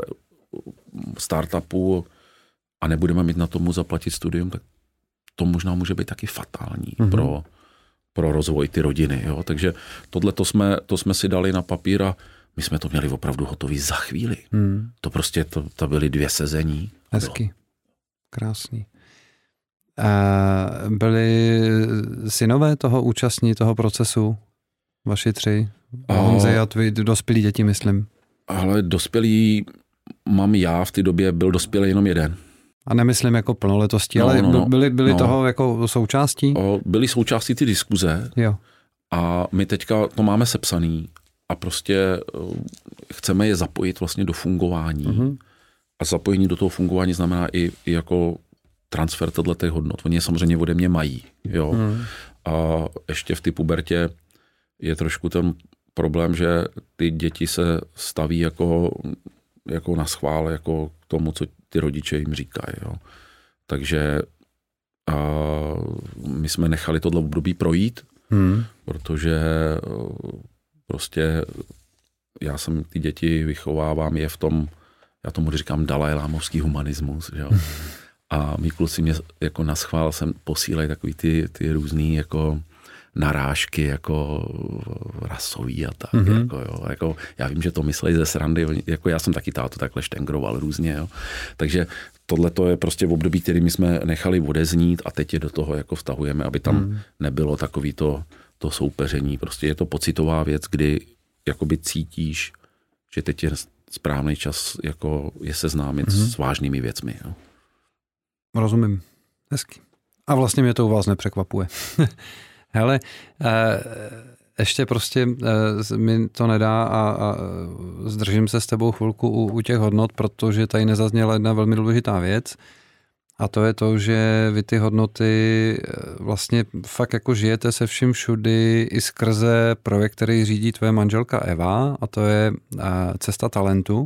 startupu a nebudeme mít na tomu zaplatit studium, tak to možná může být taky fatální mm-hmm. pro, pro rozvoj ty rodiny. Jo? Takže tohle to jsme, to jsme si dali na papír a my jsme to měli opravdu hotový za chvíli. Mm. To prostě, to, to byly dvě sezení. Hezky. Krásný. A byli synové toho účastní toho procesu? Vaši tři? A Honzi a tvoji dospělí děti, myslím. Ale dospělý mám já, v té době byl dospělý jenom jeden. A nemyslím jako plnoletosti, no, ale no, no, byli, byli no. toho jako součástí? O, byli součástí ty diskuze jo. A my teďka to máme sepsaný a prostě chceme je zapojit vlastně do fungování. Uh-huh. A zapojení do toho fungování znamená i, i jako transfer tohletěch hodnot. Oni je samozřejmě ode mě mají. Jo. Uh-huh. A ještě v té pubertě je trošku ten problém, že ty děti se staví jako, jako na schvál, jako k tomu, co ty rodiče jim říkají. Jo. Takže a my jsme nechali tohle období projít, hmm. protože prostě já jsem ty děti vychovávám je v tom, já tomu říkám dalajlámovský humanismus. Jo. A mý kluci mě jako na schvál sem posílají takový ty, ty různý jako narážky jako rasový a tak. Mm-hmm. Jako, jo, jako, já vím, že to myslí ze srandy, jako já jsem taky tátu takhle štengroval různě. Jo. Takže tohle to je prostě v období, který my jsme nechali odeznít a teď je do toho jako vztahujeme, aby tam mm. nebylo takový to, to soupeření. Prostě je to pocitová věc, kdy jakoby cítíš, že teď je správný čas jako je seznámit mm-hmm. s vážnými věcmi. Jo. Rozumím. Hezky. A vlastně mě to u vás nepřekvapuje. Hele, ještě prostě mi to nedá a, a zdržím se s tebou chvilku u, u těch hodnot, protože tady nezazněla jedna velmi důležitá věc a to je to, že vy ty hodnoty vlastně fakt jako žijete se vším všudy i skrze projekt, který řídí tvoje manželka Eva a to je Cesta talentu,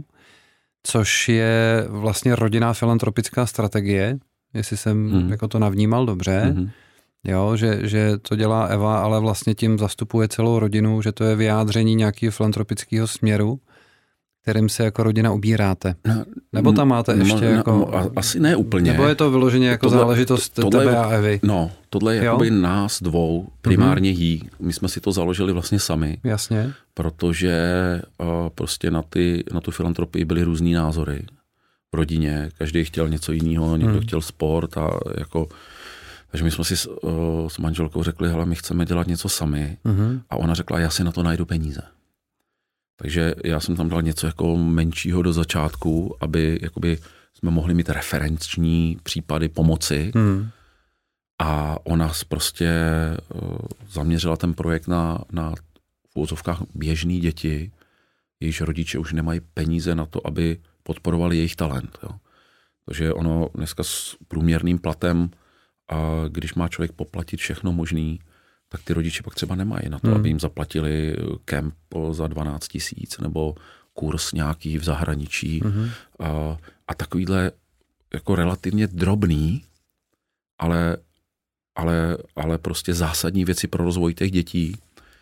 což je vlastně rodinná filantropická strategie, jestli jsem mm. jako to navnímal dobře. Mm-hmm. Jo, že, že to dělá Eva, ale vlastně tím zastupuje celou rodinu, že to je vyjádření nějakého filantropického směru, kterým se jako rodina ubíráte. Nebo tam máte ještě no, jako... No, asi ne úplně. Nebo je to vyloženě jako tohle, záležitost tohle, tebe a Evy? No, tohle je jakoby nás dvou, primárně mm-hmm. jí. My jsme si to založili vlastně sami. Jasně. Protože uh, prostě na, ty, na tu filantropii byly různý názory v rodině. Každý chtěl něco jiného, někdo mm. chtěl sport a jako... Takže my jsme si s, uh, s manželkou řekli, hele, my chceme dělat něco sami. Uh-huh. A ona řekla, já si na to najdu peníze. Takže já jsem tam dal něco jako menšího do začátku, aby jakoby jsme mohli mít referenční případy pomoci. Uh-huh. A ona prostě uh, zaměřila ten projekt na, na v úvozovkách běžný děti, jejichž rodiče už nemají peníze na to, aby podporovali jejich talent. Jo. Takže ono dneska s průměrným platem a když má člověk poplatit všechno možný, tak ty rodiče pak třeba nemají na to, hmm. aby jim zaplatili kemp za dvanáct tisíc nebo kurz nějaký v zahraničí. Hmm. A, a takovýhle jako relativně drobný, ale, ale, ale prostě zásadní věci pro rozvoj těch dětí,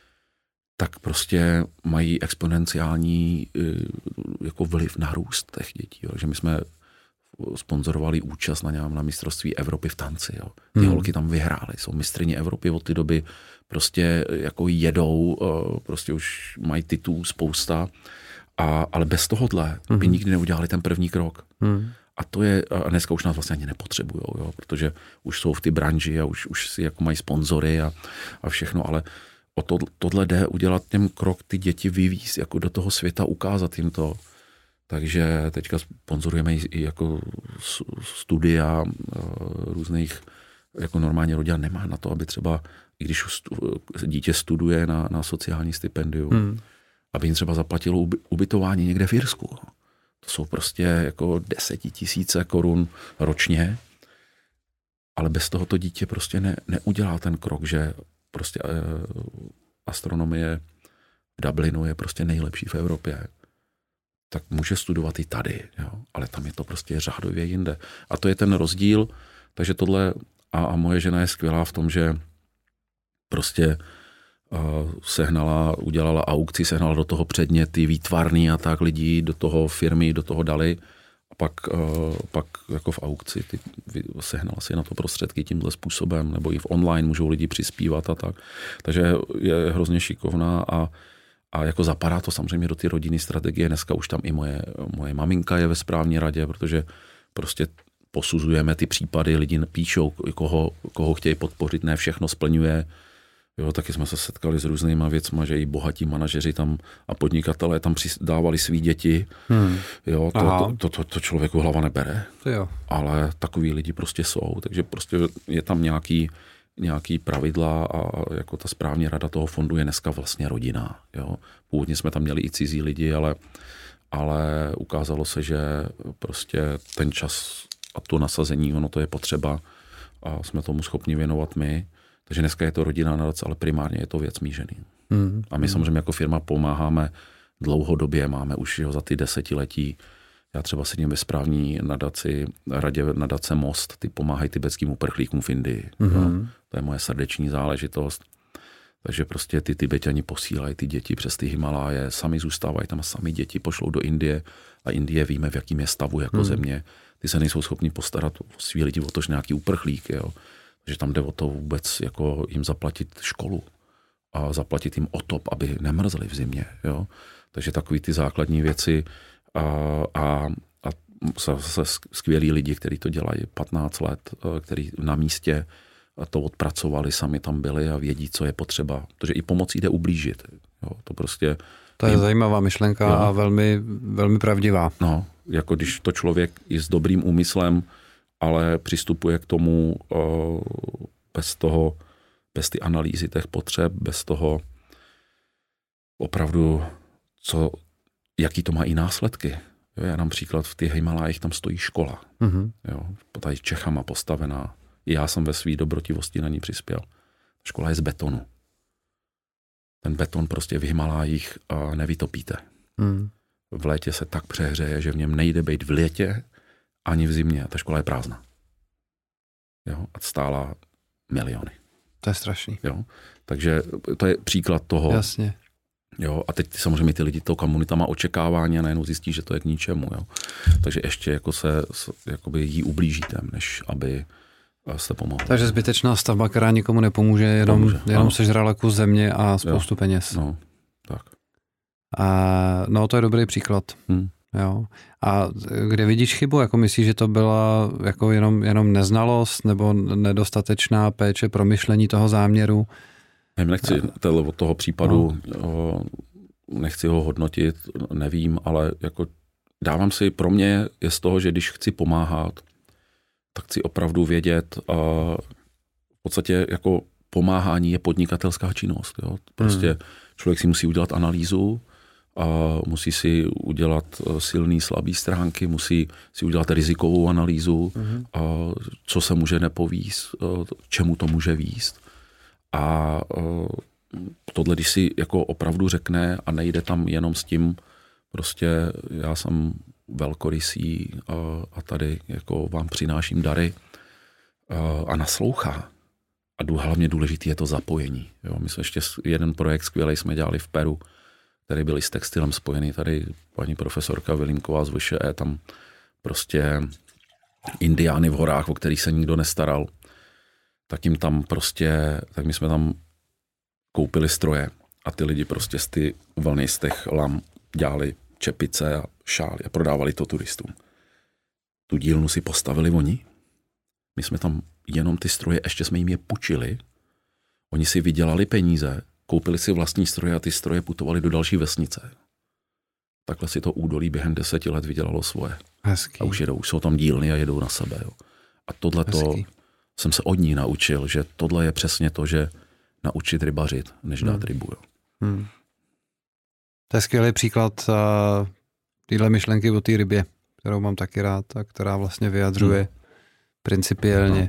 tak prostě mají exponenciální jako vliv na růst těch dětí. Jo. Že my jsme sponzorovali účast na nějakém na mistrovství Evropy v tanci. Jo. Ty hmm. holky tam vyhrály, jsou mistryně Evropy od té doby, prostě jako jedou, prostě už mají titulů spousta, a, ale bez tohohle hmm. by nikdy neudělali ten první krok. Hmm. A to je, a dneska už nás vlastně ani nepotřebujou, jo, protože už jsou v té branži a už, už si jako mají sponzory a, a všechno, ale o to, tohle jde udělat ten krok, ty děti vyvízt jako do toho světa, ukázat jim to. Takže teďka sponzorujeme i jako studia různých, jako normálně rodina nemá na to, aby třeba, i když dítě studuje na, na sociální stipendium, hmm. aby jim třeba zaplatilo ubytování někde v Irsku. To jsou prostě jako desetitisíce korun ročně ale bez toho to dítě prostě ne, neudělá ten krok, že prostě eh, astronomie v Dublinu je prostě nejlepší v Evropě. Tak může studovat i tady, jo? Ale tam je to prostě řádově jinde. A to je ten rozdíl, takže tohle a, a moje žena je skvělá v tom, že prostě uh, sehnala, udělala aukci, sehnala do toho předměty, výtvarný a tak lidi, do toho firmy, do toho dali a pak, uh, pak jako v aukci ty, sehnala si na to prostředky tímhle způsobem, nebo i v online můžou lidi přispívat a tak. Takže je hrozně šikovná a A jako zapadá to samozřejmě do ty rodinné strategie. Dneska už tam i moje, moje maminka je ve správní radě, protože prostě posuzujeme ty případy, lidi píšou, koho, koho chtějí podpořit, ne všechno splňuje. Jo, taky jsme se setkali s různýma věcma, že i bohatí manažeři tam a podnikatelé tam dávali svý děti. Hmm. Jo, to, to, to, to, to člověku hlava nebere. To jo. Ale takový lidi prostě jsou. Takže prostě je tam nějaký nějaký pravidla a jako ta správní rada toho fondu je dneska vlastně rodina. Jo. Původně jsme tam měli i cizí lidi, ale, ale ukázalo se, že prostě ten čas a to nasazení, ono to je potřeba a jsme tomu schopni věnovat my. Takže dneska je to rodinná nadace, ale primárně je to věc mý ženy. Mm. A my samozřejmě jako firma pomáháme dlouhodobě, máme už jo, za ty desetiletí. Já třeba sedím ve správní nadaci, radě nadace Most, ty pomáhají tibetským uprchlíkům v Indii. Mm-hmm. To je moje srdeční záležitost. Takže prostě ty Tibetani posílají ty děti přes ty Himaláje, sami zůstávají tam, sami děti pošlou do Indie a Indie víme, v jakým je stavu jako mm. země. Ty se nejsou schopni postarat o svý lidi, o tož nějaký uprchlík. Jo. Takže tam jde o to vůbec jako jim zaplatit školu a zaplatit jim otop, aby nemrzli v zimě. Jo. Takže takový ty základní věci a, a, a zase skvělí lidi, kteří to dělají patnáct let, kteří na místě to odpracovali, sami tam byli a vědí, co je potřeba. Protože i pomoc jde ublížit. Jo, to prostě... To je jim... zajímavá myšlenka jo. a velmi, velmi pravdivá. No, jako když to člověk je s dobrým úmyslem, ale přistupuje k tomu uh, bez toho, bez ty analýzy těch potřeb, bez toho opravdu, co, jaký to má i následky. Jo, já dám příklad, v těch Himalájích tam stojí škola. Mm-hmm. Jo, tady Čechama postavená. Já jsem ve své dobrotivosti na ní přispěl. Škola je z betonu. Ten beton prostě v Himalájích nevytopíte. Hmm. V létě se tak přehřeje, že v něm nejde být v létě ani v zimě. Ta škola je prázdná. Jo? A stála miliony. To je strašný. Jo? Takže to je příklad toho. Jasně. Jo? A teď samozřejmě ty lidi, to komunita má očekávání a najednou zjistí, že to je k ničemu. Jo? Takže ještě jako se jakoby jí ublížíte, než aby jste pomohli. Takže zbytečná stavba, která nikomu nepomůže, jenom, Pomůže. jenom sežrala kus země a spoustu jo. peněz. No, tak. A, no, to je dobrý příklad. Hmm. Jo. A kde vidíš chybu? Jako myslíš, že to byla jako jenom, jenom neznalost nebo nedostatečná péče, promyšlení toho záměru? Nevím, nechci od toho případu, no. nechci ho hodnotit, nevím, ale jako dávám si, pro mě je z toho, že když chci pomáhat, tak chci opravdu vědět, a v podstatě jako pomáhání je podnikatelská činnost. Jo? Prostě hmm. člověk si musí udělat analýzu, a musí si udělat silný, slabý stránky, musí si udělat rizikovou analýzu, hmm. a co se může nepovíst, čemu to může víst. A tohle, když si jako opravdu řekne a nejde tam jenom s tím, prostě já jsem velkorysý a, a tady jako vám přináším dary a, a naslouchá. A hlavně důležitý je to zapojení. Jo, my jsme ještě jeden projekt skvělý jsme dělali v Peru, který byl s textilem spojený. Tady paní profesorka Vilímková z V Š E, tam prostě indiány v horách, o kterých se nikdo nestaral. Tak jim tam prostě, tak my jsme tam koupili stroje a ty lidi prostě z ty vlny z těch lam dělali čepice a šály a prodávali to turistům. Tu dílnu si postavili oni. My jsme tam jenom ty stroje, ještě jsme jim je půjčili. Oni si vydělali peníze, koupili si vlastní stroje a ty stroje putovali do další vesnice. Takhle si to údolí během deseti let vydělalo svoje. Hezký. A už jedou, už jsou tam dílny a jedou na sebe. Jo. A tohle to jsem se od ní naučil, že tohle je přesně to, že naučit rybařit, než dát hmm. rybu. Jo. Hmm. To je skvělý příklad uh, téhle myšlenky o té rybě, kterou mám taky rád a která vlastně vyjadřuje hmm. principiálně. No.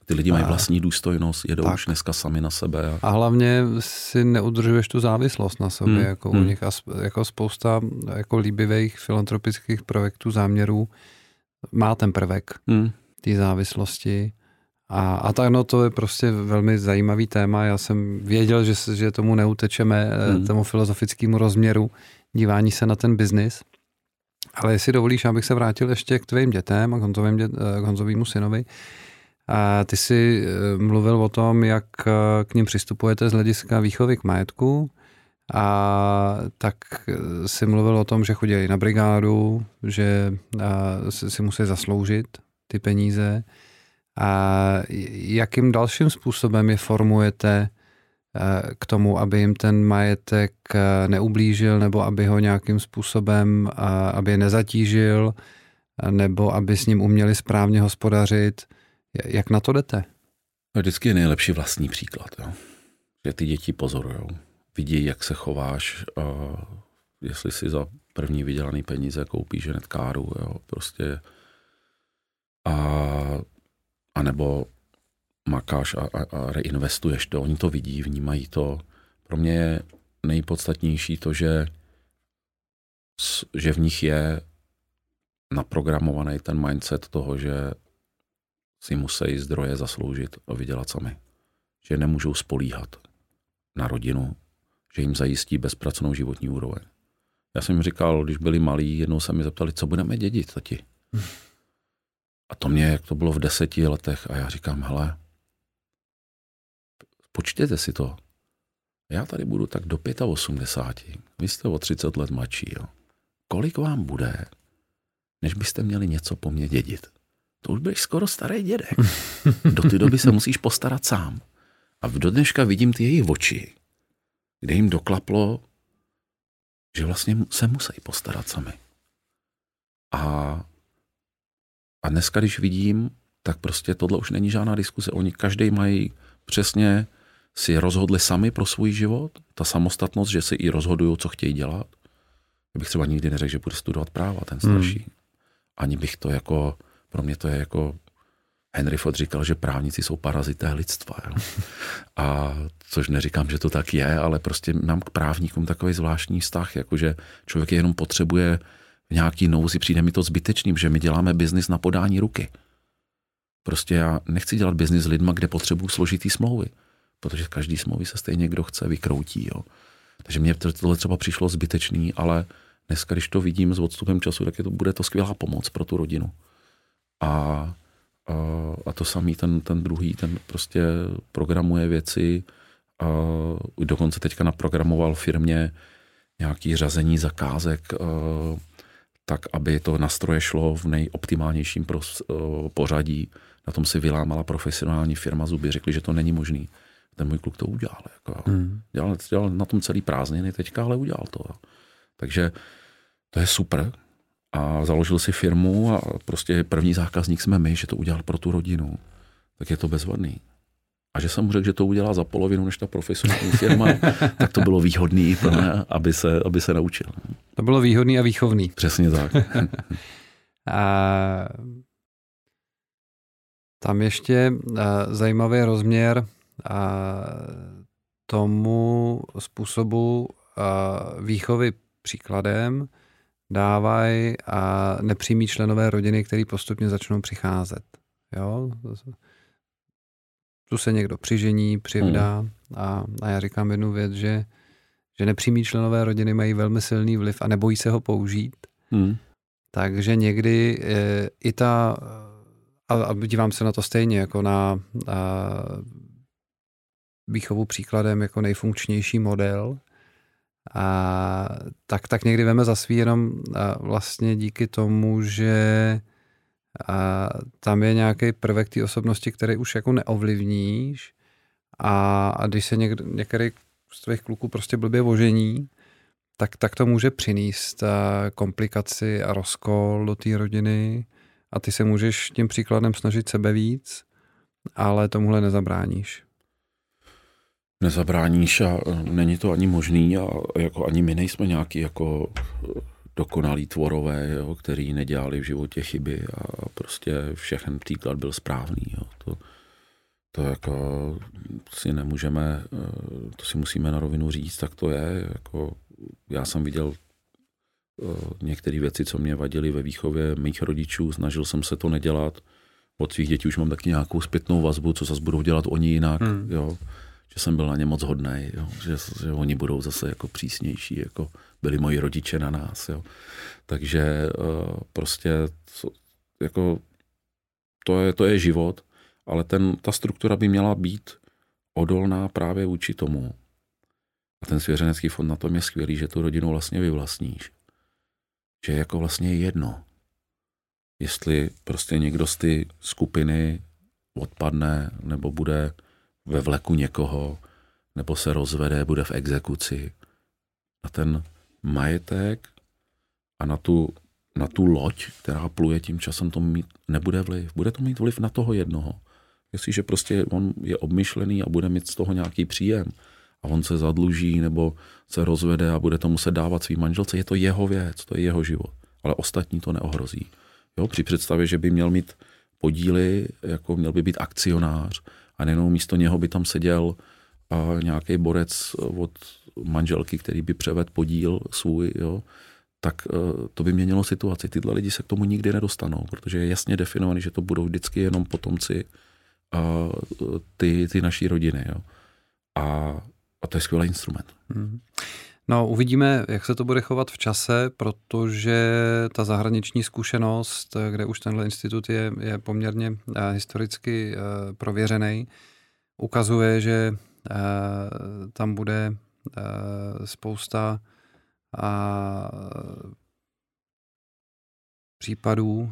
Ty lidi mají vlastní důstojnost, jedou tak už dneska sami na sebe. A... a hlavně si neudržuješ tu závislost na sobě, hmm. jako hmm. u nich. A jako spousta jako líbivých filantropických projektů, záměrů má ten prvek hmm. té závislosti. A, a tak no, to je prostě velmi zajímavý téma. Já jsem věděl, že, že tomu neutečeme, hmm. tomu filozofickému rozměru dívání se na ten biznis. Ale jestli dovolíš, abych se vrátil ještě k tvým dětem a k Honzovému synovi. A ty jsi mluvil o tom, jak k nim přistupujete z hlediska výchovy k majetku. A tak si mluvil o tom, že chodili na brigádu, že si musí zasloužit ty peníze. A jakým dalším způsobem je formujete k tomu, aby jim ten majetek neublížil, nebo aby ho nějakým způsobem, aby je nezatížil, nebo aby s ním uměli správně hospodařit? Jak na to jdete? Vždycky je nejlepší vlastní příklad. Jo. Že ty děti pozorujou. Vidí, jak se chováš, a jestli si za první vydělaný peníze koupíš hnedkáru, jo, prostě. A, a nebo makáš a, a, a reinvestuješ to. Oni to vidí, vnímají to. Pro mě je nejpodstatnější to, že, že v nich je naprogramovaný ten mindset toho, že si musí zdroje zasloužit a vydělat sami. Že nemůžou spolíhat na rodinu, že jim zajistí bezpracnou životní úroveň. Já jsem jim říkal, když byli malí, jednou se mi zeptali, co budeme dědit, tati. A to mě, jak to bylo v deseti letech, a já říkám, hele, počtěte si to. Já tady budu tak do osmdesáti pěti. Vy jste o třicet let mladší. Jo. Kolik vám bude, než byste měli něco po mně dědit? To už budeš skoro starý dědek. Do té doby se musíš postarat sám. A do dneška vidím ty jejich oči, kde jim doklaplo, že vlastně se musí postarat sami. A, a dneska, když vidím, tak prostě tohle už není žádná diskuse. Oni každý mají přesně si rozhodli sami pro svůj život. Ta samostatnost, že si i rozhodují, co chtějí dělat. Já bych třeba nikdy neřekl, že bude studovat práva, ten starší. Hmm. Ani bych to jako, pro mě to je jako, Henry Ford říkal, že právníci jsou parazité lidstva. Jo. A což neříkám, že to tak je, ale prostě mám k právníkům takový zvláštní vztah, jakože člověk jenom potřebuje v nějaký nouzi, přijde mi to zbytečným, že my děláme biznis na podání ruky. Prostě já nechci dělat biznis s lidma, kde potřebuji složitý smlouvy, protože každý smlouvy se stejně kdo chce vykroutí. Jo. Takže mně tohle třeba přišlo zbytečný, ale dneska, když to vidím s odstupem času, tak je to, bude to skvělá pomoc pro tu rodinu. A, a, a to samý ten, ten druhý, ten prostě programuje věci, a dokonce teďka naprogramoval firmě nějaký řazení zakázek, a, tak, aby to nastroje šlo v nejoptimálnějším pros, pořadí. Na tom si vylámala profesionální firma zuby, řekli, že to není možný. Ten můj kluk to udělal. Jako, hmm. dělal, dělal na tom celý prázdniny teďka, ale udělal to. Takže to je super. A založil si firmu a prostě první zákazník jsme my, že to udělal pro tu rodinu. Tak je to bezvadný. A že jsem mu řekl, že to udělá za polovinu než ta profesionální firma, tak to bylo výhodný pro mě, aby se, aby se naučil. To bylo výhodný a výchovný. Přesně tak. A tam ještě zajímavý rozměr tomu způsobu výchovy příkladem dávají nepřímí členové rodiny, který postupně začnou přicházet. Jo? Tu se někdo přižení, přivdá hmm. a, a já říkám jednu věc, že, že nepřímí členové rodiny mají velmi silný vliv a nebojí se ho použít. Hmm. Takže někdy e, i ta, a, a dívám se na to stejně jako na a, výchovu příkladem jako nejfunkčnější model, a, tak, tak někdy veme za svý jenom a, vlastně díky tomu, že a tam je nějaký prvek té osobnosti, který už jako neovlivníš a, a když se někdo, některý z tvých kluků prostě blbě ožení, tak, tak to může přinést komplikaci a rozkol do té rodiny a ty se můžeš tím příkladem snažit sebe víc, ale tomuhle nezabráníš. Nezabráníš a není to ani možný a jako ani my nejsme nějaký jako dokonalí tvorové, jo, který nedělali v životě chyby a prostě všechen příklad byl správný. Jo. To, to jako si nemůžeme, to si musíme na rovinu říct, tak to je. Jako, já jsem viděl některé věci, co mě vadily ve výchově mých rodičů, snažil jsem se to nedělat. Od svých dětí už mám taky nějakou zpětnou vazbu, co zase budou dělat oni jinak, hmm. jo. Že jsem byl na ně moc hodnej, jo. Že, že oni budou zase jako přísnější, jako byli moji rodiče na nás. Jo. Takže uh, prostě jako, to, je, to je život, ale ten, ta struktura by měla být odolná právě vůči tomu. A ten svěřenecký fond na tom je skvělý, že tu rodinu vlastně vyvlastníš. Že jako vlastně je jedno, jestli prostě někdo z ty skupiny odpadne, nebo bude ve vleku někoho, nebo se rozvede, bude v exekuci. Na ten majetek a na tu, na tu loď, která pluje tím časem, to mít nebude vliv. Bude to mít vliv na toho jednoho. Jestliže prostě on je obmyšlený a bude mít z toho nějaký příjem a on se zadluží nebo se rozvede a bude to muset dávat svý manželce, je to jeho věc, to je jeho život. Ale ostatní to neohrozí. Jo, při představě, že by měl mít podíly, jako měl by být akcionář a nejenom místo něho by tam seděl a nějaký borec od manželky, který by převedl podíl svůj, jo, tak to by měnilo situaci. Tyhle lidi se k tomu nikdy nedostanou, protože je jasně definovaný, že to budou vždycky jenom potomci a ty, ty naší rodiny. Jo. A, a to je skvělý instrument. Hmm. No, uvidíme, jak se to bude chovat v čase, protože ta zahraniční zkušenost, kde už tenhle institut je, je poměrně uh, historicky uh, prověřený, ukazuje, že uh, tam bude uh, spousta uh, případů, uh,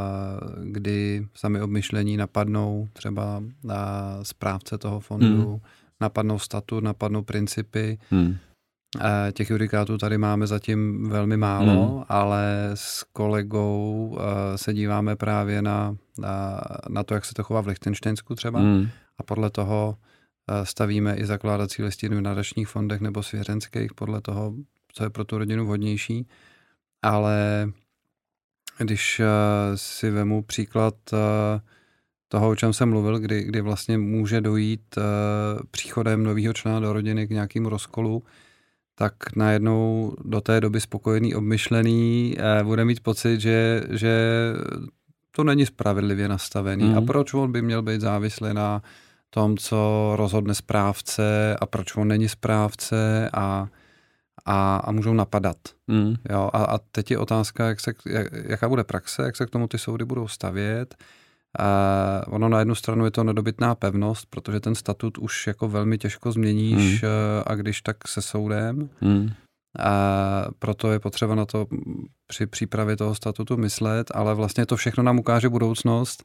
kdy sami obmyšlení napadnou třeba uh, správce toho fondu, hmm. napadnou statut, napadnou principy. Hmm. Těch judikátů tady máme zatím velmi málo, hmm. ale s kolegou uh, se díváme právě na, na, na to, jak se to chová v Lichtenštejnsku třeba hmm. a podle toho uh, stavíme i zakládací listiny v nadačních fondech nebo svěřenských, podle toho, co je pro tu rodinu vhodnější. Ale když uh, si vemu příklad uh, toho, o čem jsem mluvil, kdy, kdy vlastně může dojít uh, příchodem nového člena do rodiny k nějakému rozkolu, tak najednou do té doby spokojený, obmyšlený eh, bude mít pocit, že, že to není spravedlivě nastavený. Mm. A proč on by měl být závislý na tom, co rozhodne správce a proč on není správce a, a, a můžou napadat. Mm. Jo, a, a teď je otázka, jak se, jak, jaká bude praxe, jak se k tomu ty soudy budou stavět. Uh, ono na jednu stranu je to nedobytná pevnost, protože ten statut už jako velmi těžko změníš hmm. uh, a když tak se soudem. Hmm. A proto je potřeba na to při přípravě toho statutu myslet, ale vlastně to všechno nám ukáže budoucnost,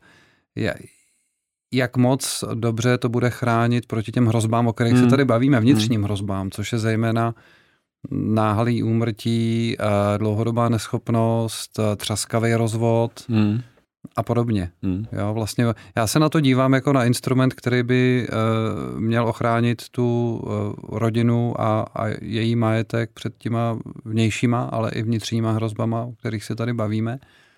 jak moc dobře to bude chránit proti těm hrozbám, o kterých hmm. se tady bavíme, vnitřním hmm. hrozbám, což je zejména náhlý úmrtí, uh, dlouhodobá neschopnost, uh, třaskavý rozvod, hmm. a podobně. Hmm. Jo, vlastně já se na to dívám jako na instrument, který by uh, měl ochránit tu uh, rodinu a, a její majetek před těma vnějšíma, ale i vnitřníma hrozbama, o kterých se tady bavíme.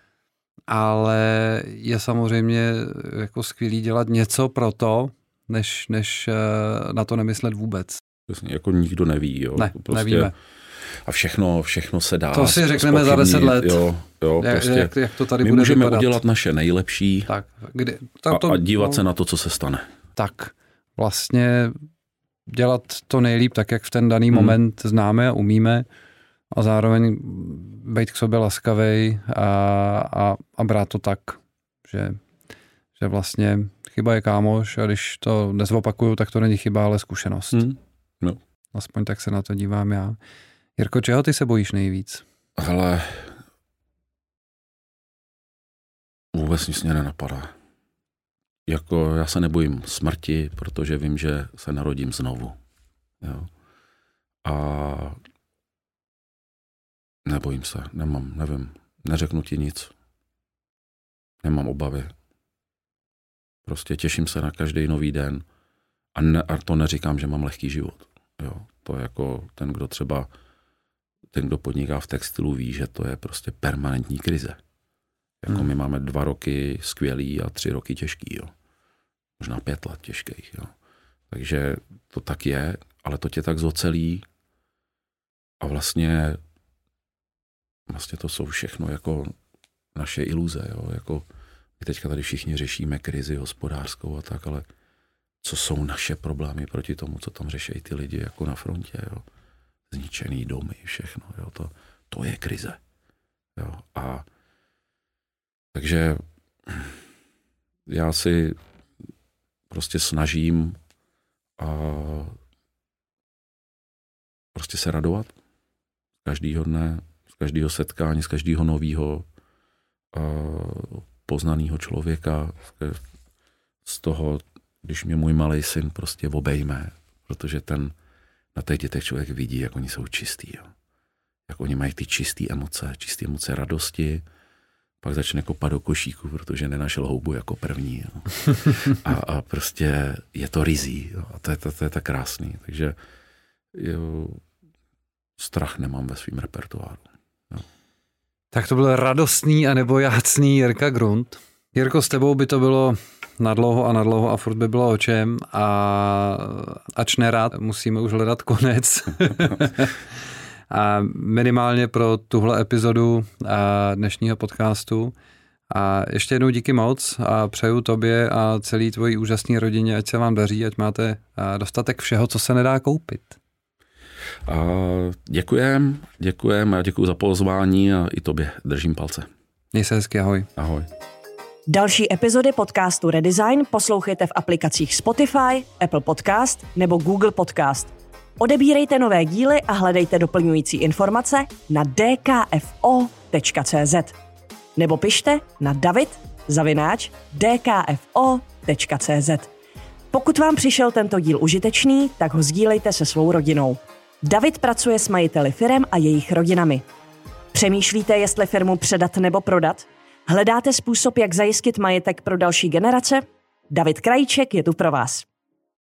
Ale je samozřejmě jako skvělý dělat něco pro to, než, než uh, na to nemyslet vůbec. Vlastně jako nikdo neví. Jo. Ne, prostě... nevíme. A všechno, všechno se dá. To si řekneme za deset let. Jo, jo, jak, prostě jak, jak to tady my bude můžeme vypadat. udělat naše nejlepší tak, kdy, a, to, a dívat no, se na to, co se stane. Tak, vlastně dělat to nejlíp tak, jak v ten daný hmm. moment známe a umíme a zároveň být k sobě laskavej a, a, a brát to tak, že, že vlastně chyba je kámoš a když to nezvopakuju, tak to není chyba, ale zkušenost. Hmm. No. Aspoň tak se na to dívám já. Jirko, čeho ty se bojíš nejvíc? Hele, vůbec nic mě nenapadá. Jako já se nebojím smrti, protože vím, že se narodím znovu. Jo. A nebojím se, nemám, nevím, neřeknu ti nic. Nemám obavy. Prostě těším se na každý nový den a, ne, a to neříkám, že mám lehký život. Jo. To je jako ten, kdo třeba ten, kdo podniká v textilu, ví, že to je prostě permanentní krize. Jako hmm. my máme dva roky skvělý a tři roky těžký. Jo. možná pět let těžkých. Jo. Takže to tak je, ale to tě tak zocelí a vlastně, vlastně to jsou všechno jako naše iluze. Jo. Jako my teďka tady všichni řešíme krizi hospodářskou a tak, ale co jsou naše problémy proti tomu, co tam řeší ty lidi jako na frontě. Jo. Zničený domy, všechno. Jo. To, to je krize. Jo. A takže já si prostě snažím a prostě se radovat z každého dne, z každého setkání, z každého nového poznaného člověka, z toho, když mě můj malý syn prostě obejme, protože ten na těch dětech člověk vidí, jak oni jsou čistý. Jo. Jak oni mají ty čisté emoce, čisté emoce radosti, pak začne kopat do košíku, protože nenašel houbu jako první. Jo. A, a prostě je to rizí. Jo. A to je, to, to je tak krásný. Takže jo, strach nemám ve svým repertoáru. Jo. Tak to byl radostný a nebo jácný Jirka Grunt. Jirko, s tebou by to bylo nadlouho a nadlouho a furt by bylo o čem a ač nerád, musíme už hledat konec. A minimálně pro tuhle epizodu dnešního podcastu. A ještě jednou díky moc a přeju tobě a celý tvojí úžasné rodině, ať se vám daří, ať máte dostatek všeho, co se nedá koupit. A děkujem, děkujem a děkuju za pozvání a i tobě držím palce. Měj se hezky, ahoj. Ahoj. Další epizody podcastu Redesign poslouchejte v aplikacích Spotify, Apple Podcast nebo Google Podcast. Odebírejte nové díly a hledejte doplňující informace na d k f o tečka c z nebo pište na david zavináč d k f o tečka c z. Pokud vám přišel tento díl užitečný, tak ho sdílejte se svou rodinou. David pracuje s majiteli firem a jejich rodinami. Přemýšlíte, jestli firmu předat nebo prodat? Hledáte způsob, jak zajistit majetek pro další generace? David Krajíček je tu pro vás.